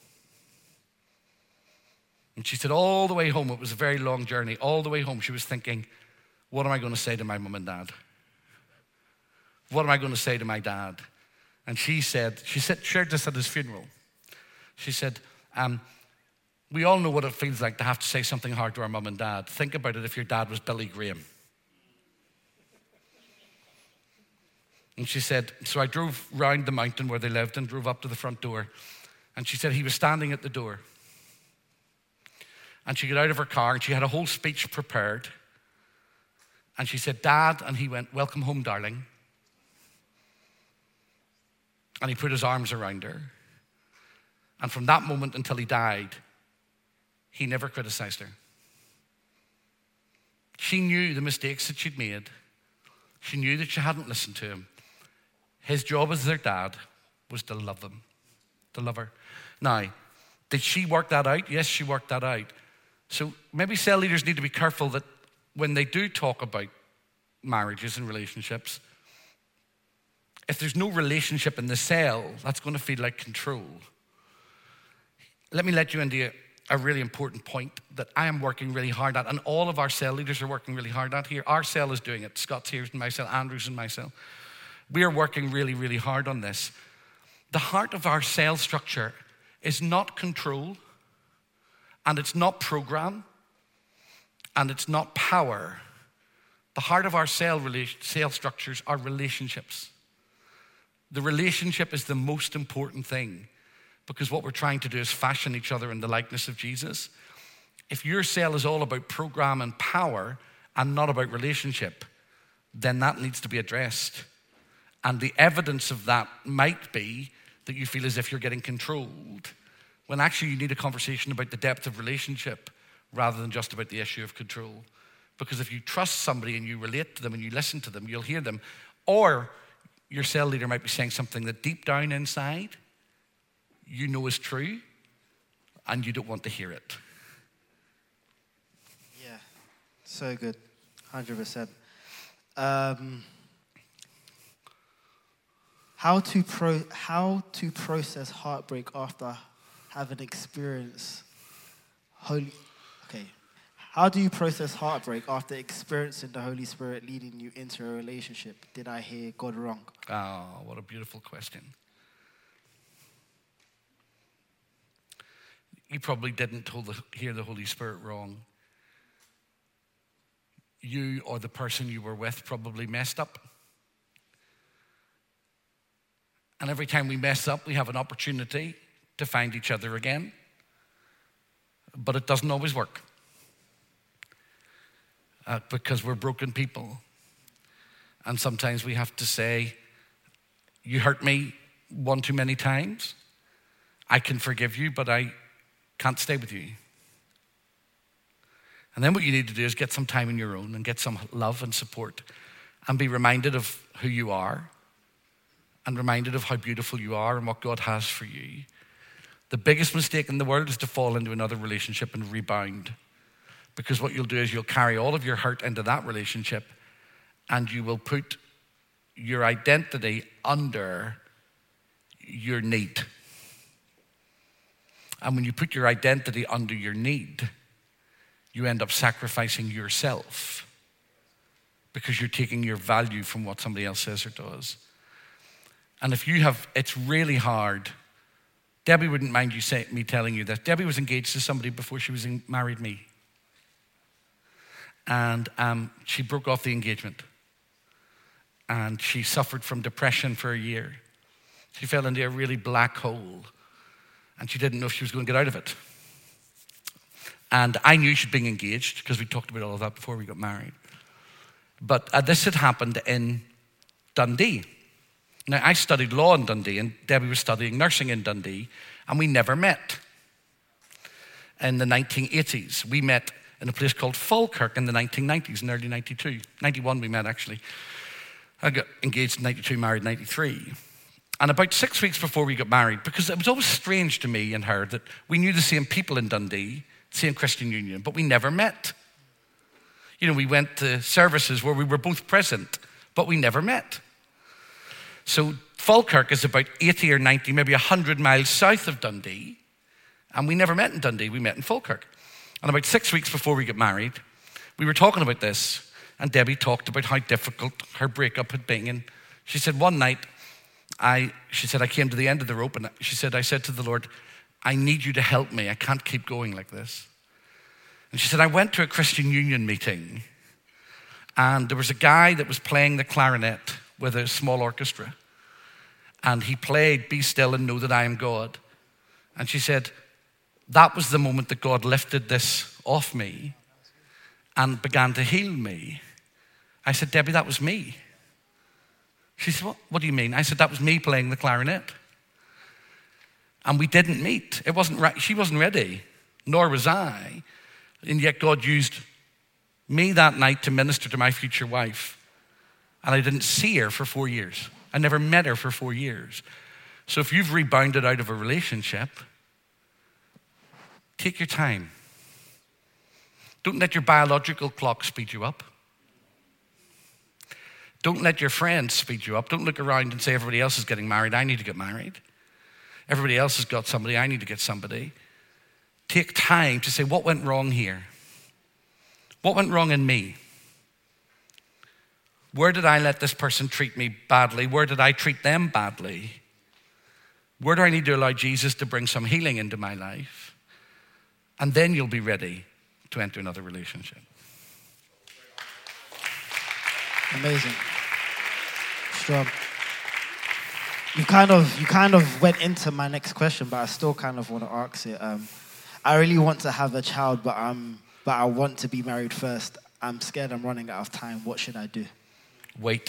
And she said all the way home, it was a very long journey, all the way home she was thinking, what am I going to say to my mum and dad? What am I going to say to my dad? And she said, she said, shared this at his funeral. She said, um, we all know what it feels like to have to say something hard to our mum and dad. Think about it if your dad was Billy Graham. And she said, so I drove round the mountain where they lived and drove up to the front door. And she said he was standing at the door. And she got out of her car and she had a whole speech prepared. And she said, Dad, and he went, welcome home, darling. And he put his arms around her. And from that moment until he died, he never criticized her. She knew the mistakes that she'd made. She knew that she hadn't listened to him. His job as their dad was to love them, to love her. Now, did she work that out? Yes, she worked that out. So maybe cell leaders need to be careful that when they do talk about marriages and relationships, if there's no relationship in the cell, that's going to feel like control. Let me let you into a really important point that I am working really hard at, and all of our cell leaders are working really hard at here. Our cell is doing it. Scott's here in my cell, Andrew's in my cell. We are working really, really hard on this. The heart of our cell structure is not control, and it's not program, and it's not power. The heart of our cell, relation, cell structures are relationships. The relationship is the most important thing, because what we're trying to do is fashion each other in the likeness of Jesus. If your cell is all about program and power and not about relationship, then that needs to be addressed. And the evidence of that might be that you feel as if you're getting controlled, when actually you need a conversation about the depth of relationship rather than just about the issue of control. Because if you trust somebody and you relate to them and you listen to them, you'll hear them. Or your cell leader might be saying something that deep down inside, you know is true and you don't want to hear it. Yeah, so good, one hundred percent. Um, how to pro how to process heartbreak after having experienced holy. Okay, how do you process heartbreak after experiencing the Holy Spirit leading you into a relationship? Did I hear God wrong? Oh, what a beautiful question. You probably didn't hold the, hear the Holy Spirit wrong. You or the person you were with probably messed up. And every time we mess up, we have an opportunity to find each other again. But it doesn't always work. Uh, because we're broken people. And sometimes we have to say, you hurt me one too many times. I can forgive you, but I can't stay with you. And then what you need to do is get some time on your own and get some love and support and be reminded of who you are and reminded of how beautiful you are and what God has for you. The biggest mistake in the world is to fall into another relationship and rebound. Because what you'll do is you'll carry all of your hurt into that relationship and you will put your identity under your need. And when you put your identity under your need, you end up sacrificing yourself because you're taking your value from what somebody else says or does. And if you have, it's really hard. Debbie wouldn't mind you say, me telling you this. Debbie was engaged to somebody before she was in, married me. And um, she broke off the engagement. And she suffered from depression for a year. She fell into a really black hole. And she didn't know if she was going to get out of it. And I knew she'd been engaged because we talked about all of that before we got married. But uh, this had happened in Dundee. Now, I studied law in Dundee, and Debbie was studying nursing in Dundee, and we never met. In the nineteen eighties, we met in a place called Falkirk in the nineteen nineties, in early ninety-two. ninety-one we met, actually. I got engaged in ninety-two, married in ninety-three. And about six weeks before we got married, because it was always strange to me and her that we knew the same people in Dundee, same Christian Union, but we never met. You know, we went to services where we were both present, but we never met. So Falkirk is about eighty or ninety, maybe one hundred miles south of Dundee, and we never met in Dundee, we met in Falkirk. And about six weeks before we got married, we were talking about this, and Debbie talked about how difficult her breakup had been. And she said, one night, I, she said, I came to the end of the rope, and she said, I said to the Lord, I need you to help me. I can't keep going like this. And she said, I went to a Christian Union meeting, and there was a guy that was playing the clarinet with a small orchestra, and he played Be Still and Know That I Am God. And she said, that was the moment that God lifted this off me and began to heal me. I said, Debbie, that was me. She said, what, what do you mean? I said, that was me playing the clarinet. And we didn't meet. It wasn't right. She wasn't ready, nor was I. And yet God used me that night to minister to my future wife. And I didn't see her for four years. I never met her for four years. So if you've rebounded out of a relationship, take your time. Don't let your biological clock speed you up. Don't let your friends speed you up. Don't look around and say, everybody else is getting married, I need to get married. Everybody else has got somebody, I need to get somebody. Take time to say, what went wrong here? What went wrong in me? Where did I let this person treat me badly? Where did I treat them badly? Where do I need to allow Jesus to bring some healing into my life? And then you'll be ready to enter another relationship. Amazing. Strong. You kind of you kind of went into my next question, but I still kind of want to ask it. Um, I really want to have a child, but I'm but I want to be married first. I'm scared I'm running out of time. What should I do? Wait.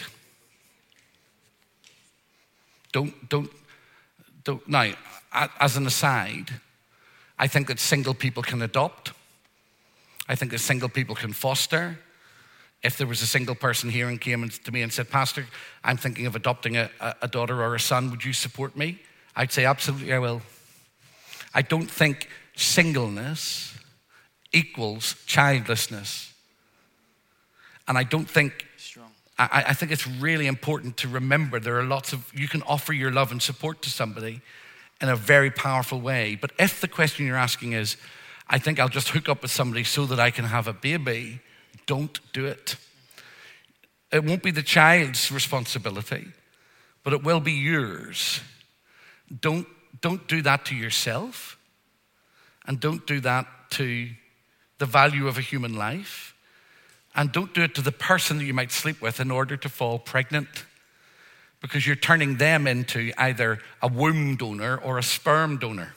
Don't don't don't. Now, as an aside, I think that single people can adopt. I think that single people can foster. If there was a single person here and came to me and said, Pastor, I'm thinking of adopting a, a daughter or a son, would you support me? I'd say, absolutely, I will. I don't think singleness equals childlessness. And I don't think, Strong. I, I think it's really important to remember there are lots of, you can offer your love and support to somebody in a very powerful way. But if the question you're asking is, I think I'll just hook up with somebody so that I can have a baby, don't do it. It won't be the child's responsibility, but it will be yours. Don't, don't do that to yourself, and don't do that to the value of a human life, and don't do it to the person that you might sleep with in order to fall pregnant, because you're turning them into either a womb donor or a sperm donor.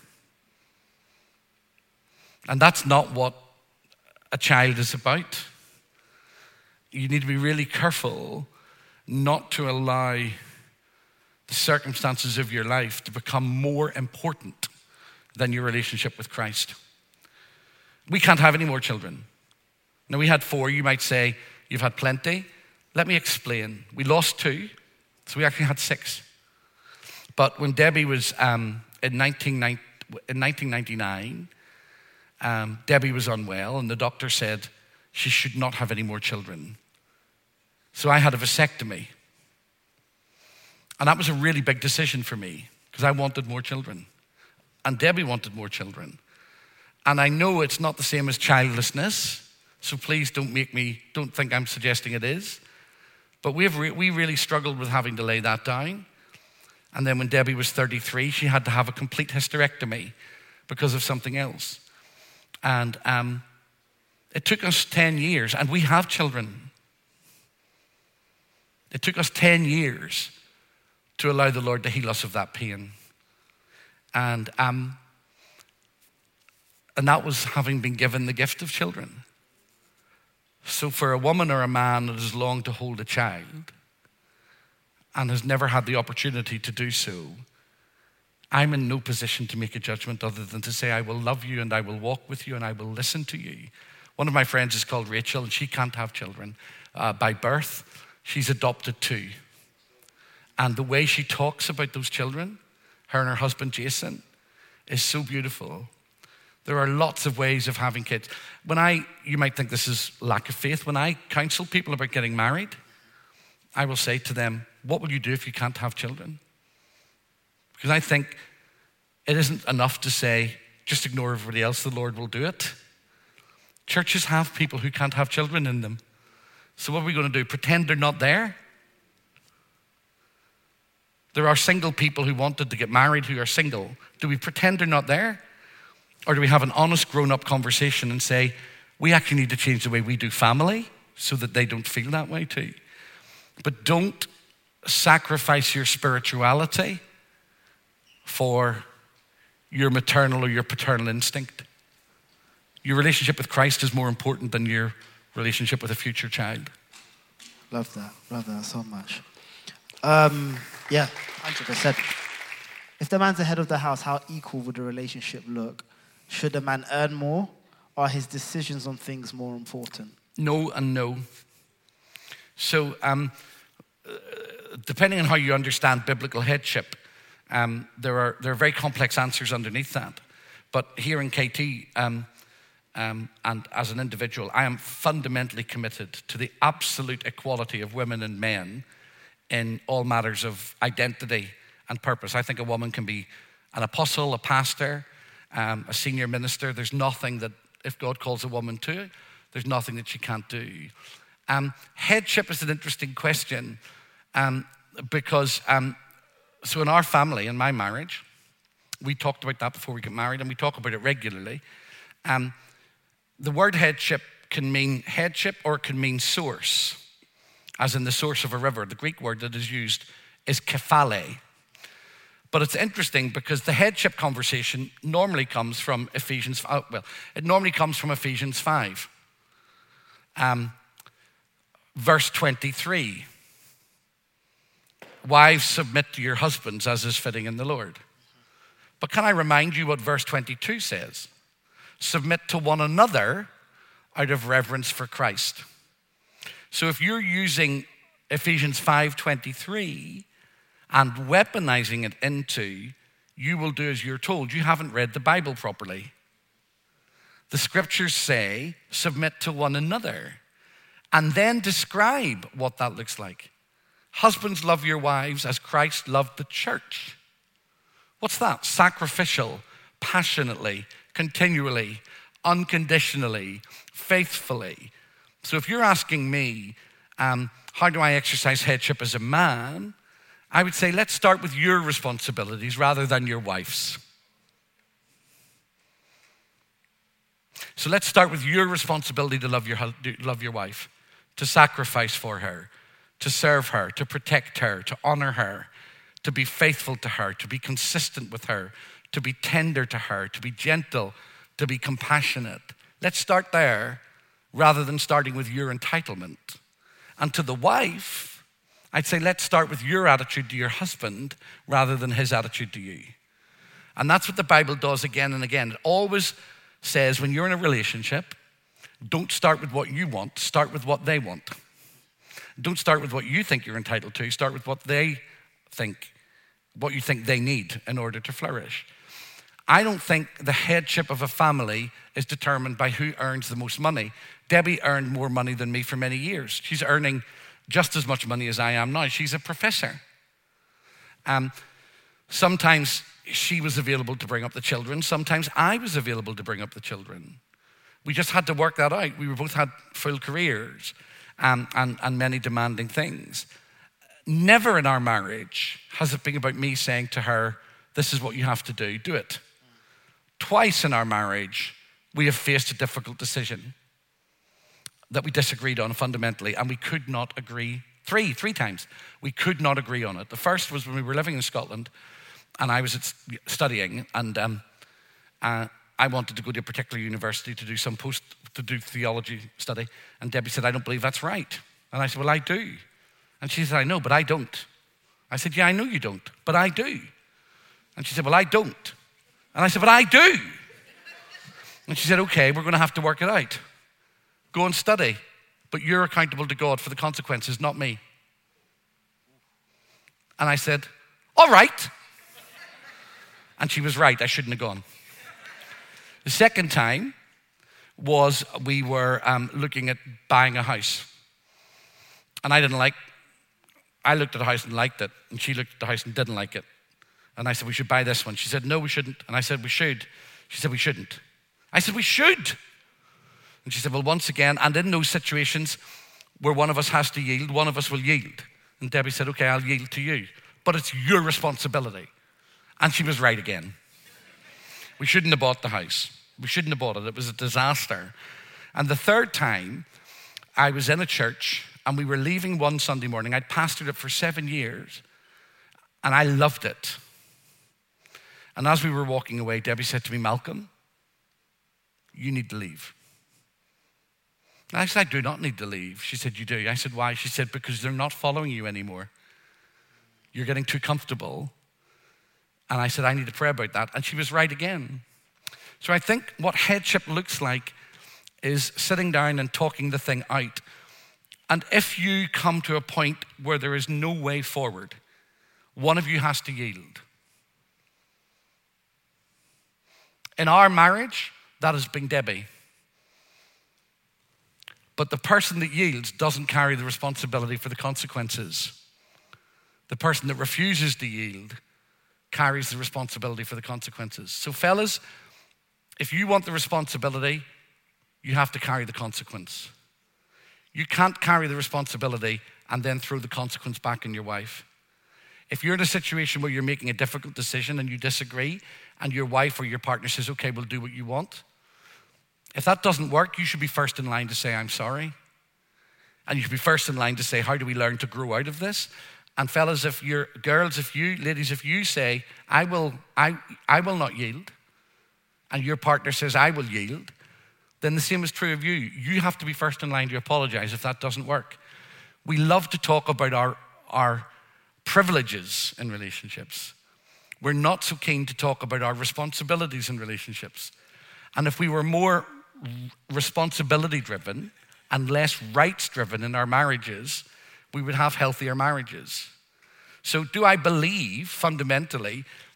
And that's not what a child is about. You need to be really careful not to allow the circumstances of your life to become more important than your relationship with Christ. We can't have any more children. Now, we had four. You might say, you've had plenty. Let me explain. We lost two, so we actually had six. But when Debbie was um, in nineteen ninety-nine, um, Debbie was unwell, and the doctor said she should not have any more children. So I had a vasectomy. And that was a really big decision for me, because I wanted more children. And Debbie wanted more children. And I know it's not the same as childlessness, so please don't make me, don't think I'm suggesting it is. But we've re- we really struggled with having to lay that down. And then when Debbie was thirty-three, she had to have a complete hysterectomy because of something else. And um, it took us ten years, and we have children. It took us ten years to allow the Lord to heal us of that pain. And um, and that was having been given the gift of children. So for a woman or a man that has longed to hold a child and has never had the opportunity to do so, I'm in no position to make a judgment other than to say, I will love you and I will walk with you and I will listen to you. One of my friends is called Rachel, and she can't have children uh, by birth. She's adopted two. And the way she talks about those children, her and her husband Jason, is so beautiful. There are lots of ways of having kids. When I, you might think this is lack of faith, when I counsel people about getting married, I will say to them, what will you do if you can't have children? Because I think it isn't enough to say, just ignore everybody else, the Lord will do it. Churches have people who can't have children in them. So what are we going to do? Pretend they're not there? There are single people who wanted to get married who are single. Do we pretend they're not there? Or do we have an honest grown-up conversation and say, we actually need to change the way we do family so that they don't feel that way too? But don't sacrifice your spirituality for your maternal or your paternal instinct. Your relationship with Christ is more important than your relationship with a future child. Love that. Love that so much. Um, yeah, one hundred percent. If the man's the head of the house, how equal would the relationship look? Should the man earn more? Or are his decisions on things more important? No and no. So, um, uh, depending on how you understand biblical headship, um, there are there are very complex answers underneath that. But here in K T, um, um, and as an individual, I am fundamentally committed to the absolute equality of women and men in all matters of identity and purpose. I think a woman can be an apostle, a pastor, um, a senior minister. There's nothing that, if God calls a woman to it, there's nothing that she can't do. Um, headship is an interesting question um, because, um, so in our family, in my marriage, we talked about that before we got married, and we talk about it regularly. Um, the word headship can mean headship or it can mean source, as in the source of a river. The Greek word that is used is kephale. But it's interesting because the headship conversation normally comes from Ephesians, well, it normally comes from Ephesians five. Um, verse twenty-three. Wives, submit to your husbands as is fitting in the Lord. But can I remind you what verse twenty-two says? Submit to one another out of reverence for Christ. So if you're using Ephesians five twenty-three and weaponizing it into you will do as you're told. You haven't read the Bible properly. The scriptures say, submit to one another, and then describe what that looks like. Husbands, love your wives as Christ loved the church. What's that? Sacrificial, passionately, continually, unconditionally, faithfully. So if you're asking me, um, how do I exercise headship as a man? I would say, let's start with your responsibilities rather than your wife's. So let's start with your responsibility to love your, to love your wife, to sacrifice for her, to serve her, to protect her, to honor her, to be faithful to her, to be consistent with her, to be tender to her, to be gentle, to be compassionate. Let's start there rather than starting with your entitlement. And to the wife, I'd say let's start with your attitude to your husband rather than his attitude to you. And that's what the Bible does again and again. It always says when you're in a relationship, don't start with what you want, start with what they want. Don't start with what you think you're entitled to, start with what they think, what you think they need in order to flourish. I don't think the headship of a family is determined by who earns the most money. Debbie earned more money than me for many years. She's earning just as much money as I am now. She's a professor. Um, sometimes she was available to bring up the children. Sometimes I was available to bring up the children. We just had to work that out. We were both had full careers um, and, and many demanding things. Never in our marriage has it been about me saying to her, this is what you have to do, do it. Twice in our marriage, we have faced a difficult decision that we disagreed on fundamentally, and we could not agree. Three, three times, we could not agree on it. The first was when we were living in Scotland, and I was at, studying, and um, uh, I wanted to go to a particular university to do some post, to do theology study, and Debbie said, I don't believe that's right. And I said, well, I do. And she said, I know, but I don't. I said, yeah, I know you don't, but I do. And she said, well, I don't. And I said, but I do. And she said, okay, we're going to have to work it out. Go and study, but you're accountable to God for the consequences, not me. And I said, all right. And she was right, I shouldn't have gone. The second time was we were um, looking at buying a house. And I didn't like, I looked at the house and liked it, and she looked at the house and didn't like it. And I said, we should buy this one. She said, no, we shouldn't. And I said, we should. She said, we shouldn't. I said, we should. And she said, well, once again, and in those situations where one of us has to yield, one of us will yield. And Debbie said, okay, I'll yield to you. But it's your responsibility. And she was right again. We shouldn't have bought the house. We shouldn't have bought it. It was a disaster. And the third time, I was in a church, and we were leaving one Sunday morning. I'd pastored it for seven years, and I loved it. And as we were walking away, Debbie said to me, Malcolm, you need to leave. And I said, I do not need to leave. She said, you do. I said, why? She said, because they're not following you anymore. You're getting too comfortable. And I said, I need to pray about that. And she was right again. So I think what headship looks like is sitting down and talking the thing out. And if you come to a point where there is no way forward, one of you has to yield. In our marriage, that has been Debbie. But the person that yields doesn't carry the responsibility for the consequences. The person that refuses to yield carries the responsibility for the consequences. So fellas, if you want the responsibility, you have to carry the consequence. You can't carry the responsibility and then throw the consequence back on your wife. If you're in a situation where you're making a difficult decision and you disagree, and your wife or your partner says, okay, we'll do what you want. If that doesn't work, you should be first in line to say, I'm sorry. And you should be first in line to say, how do we learn to grow out of this? And fellas, if you're, girls, if you, ladies, if you say, I will, I, I will not yield, and your partner says, I will yield, then the same is true of you. You have to be first in line to apologize if that doesn't work. We love to talk about our, our privileges in relationships. We're not so keen to talk about our responsibilities in relationships. And if we were more responsibility driven and less rights driven in our marriages, we would have healthier marriages. So do I believe fundamentally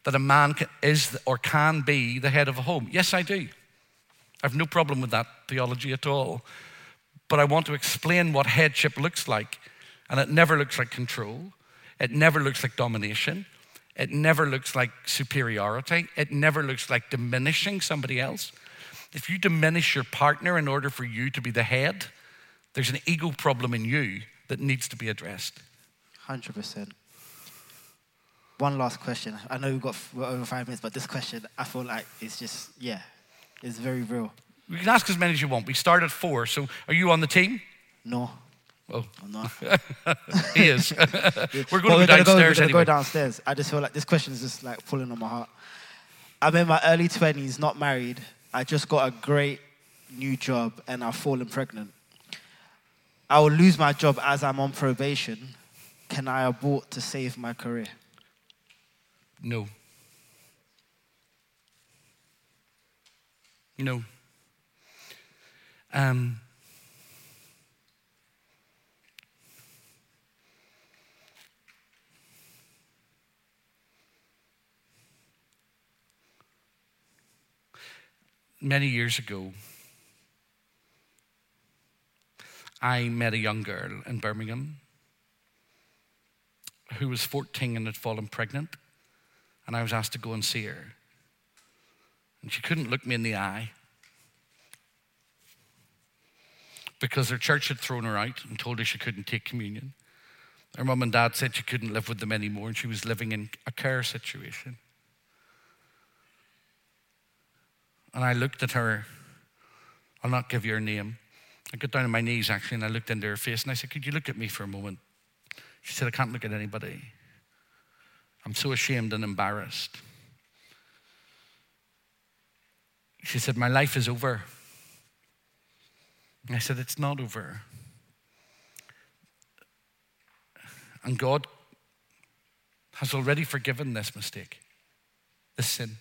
that a man can, is or can be the head of a home? Yes, I do. I have no problem with that theology at all. But I want to explain what headship looks like. And it never looks like control. It never looks like domination. It never looks like superiority. It never looks like diminishing somebody else. If you diminish your partner in order for you to be the head, there's an ego problem in you that needs to be addressed. one hundred percent. One last question. I know we've got we're over five minutes, but this question, I feel like it's just, yeah, it's very real. You can ask as many as you want. We start at four. So are you on the team? No. Oh. I'm not. He is. We're going But to we're go gonna downstairs go, we're gonna anyway. go downstairs. I just feel like this question is just like pulling on my heart. I'm in my early twenties, not married. I just got a great new job and I've fallen pregnant. I will lose my job as I'm on probation. Can I abort to save my career? No. No. Um, many years ago, I met a young girl in Birmingham who was fourteen and had fallen pregnant, and I was asked to go and see her. And she couldn't look me in the eye because her church had thrown her out and told her she couldn't take communion. Her mum and dad said she couldn't live with them anymore, and she was living in a care situation. And I looked at her. I'll not give you her name. I got down on my knees, actually, and I looked into her face, and I said, could you look at me for a moment? She said, I can't look at anybody. I'm so ashamed and embarrassed. She said, my life is over. And I said, it's not over. And God has already forgiven this mistake, this sin.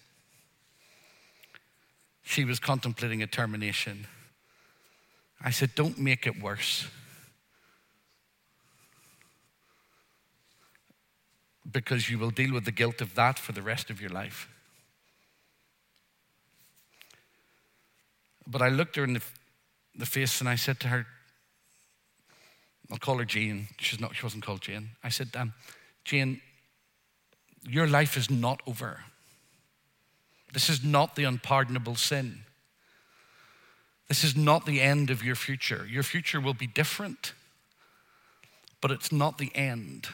She was contemplating a termination. I said, don't make it worse. Because you will deal with the guilt of that for the rest of your life. But I looked her in the, the face and I said to her, I'll call her Jane. She's not, she wasn't called Jane. I said, um, Jane, your life is not over. This is not the unpardonable sin. This is not the end of your future. Your future will be different, but it's not the end.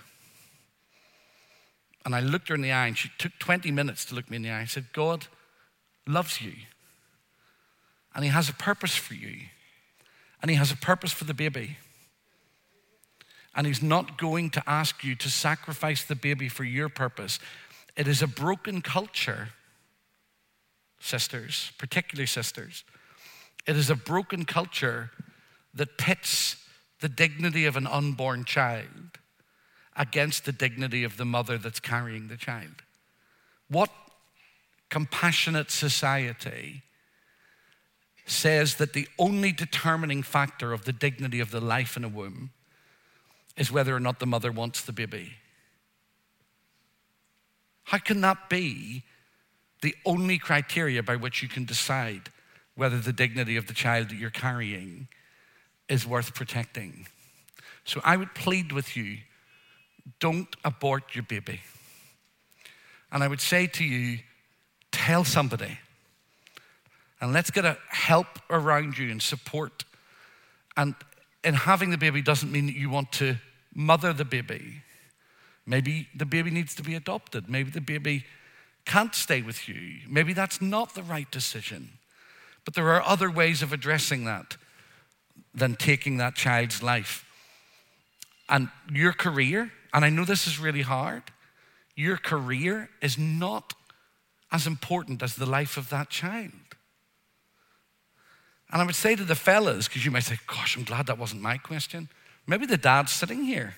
And I looked her in the eye, and she took twenty minutes to look me in the eye. I said, God loves you, and he has a purpose for you, and he has a purpose for the baby. And he's not going to ask you to sacrifice the baby for your purpose. It is a broken culture, sisters, particularly sisters. It is a broken culture that pits the dignity of an unborn child against the dignity of the mother that's carrying the child. What compassionate society says that the only determining factor of the dignity of the life in a womb is whether or not the mother wants the baby? How can that be the only criteria by which you can decide whether the dignity of the child that you're carrying is worth protecting? So I would plead with you, don't abort your baby. And I would say to you, tell somebody. And let's get a help around you and support. And in having the baby doesn't mean that you want to mother the baby. Maybe the baby needs to be adopted. Maybe the baby can't stay with you. Maybe that's not the right decision. But there are other ways of addressing that than taking that child's life. And your career, and I know this is really hard, your career is not as important as the life of that child. And I would say to the fellas, because you might say, gosh, I'm glad that wasn't my question. Maybe the dad's sitting here.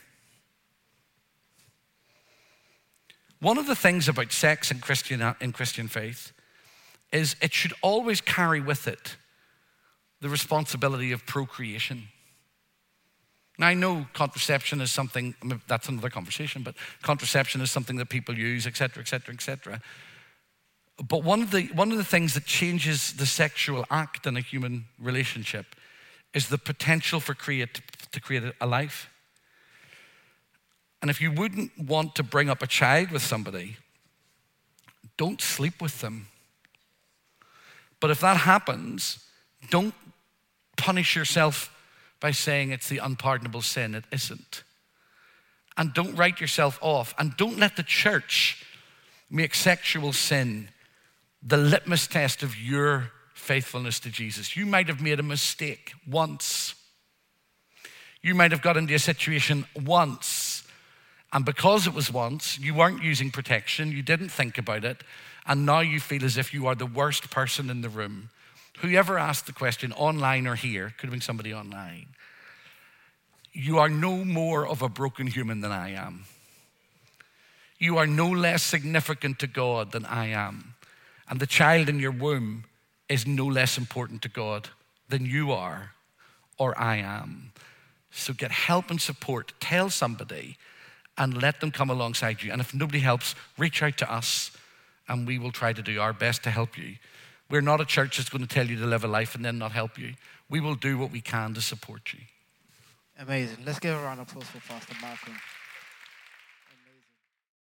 One of the things about sex in Christian, in Christian faith is it should always carry with it the responsibility of procreation. Now, I know contraception is something, I mean, that's another conversation, but contraception is something that people use, et cetera, et cetera, et cetera. But one of the, one of the things that changes the sexual act in a human relationship is the potential for create, to create a life. And if you wouldn't want to bring up a child with somebody, don't sleep with them. But if that happens, don't punish yourself by saying it's the unpardonable sin. It isn't. And don't write yourself off. And don't let the church make sexual sin the litmus test of your faithfulness to Jesus. You might have made a mistake once. You might have got into a situation once. And because it was once, you weren't using protection, you didn't think about it, and now you feel as if you are the worst person in the room. Whoever asked the question, online or here, could have been somebody online, you are no more of a broken human than I am. You are no less significant to God than I am. And the child in your womb is no less important to God than you are or I am. So get help and support. Tell somebody and let them come alongside you. And if nobody helps, reach out to us and we will try to do our best to help you. We're not a church that's going to tell you to live a life and then not help you. We will do what we can to support you. Amazing. Let's give a round of applause for Pastor Malcolm.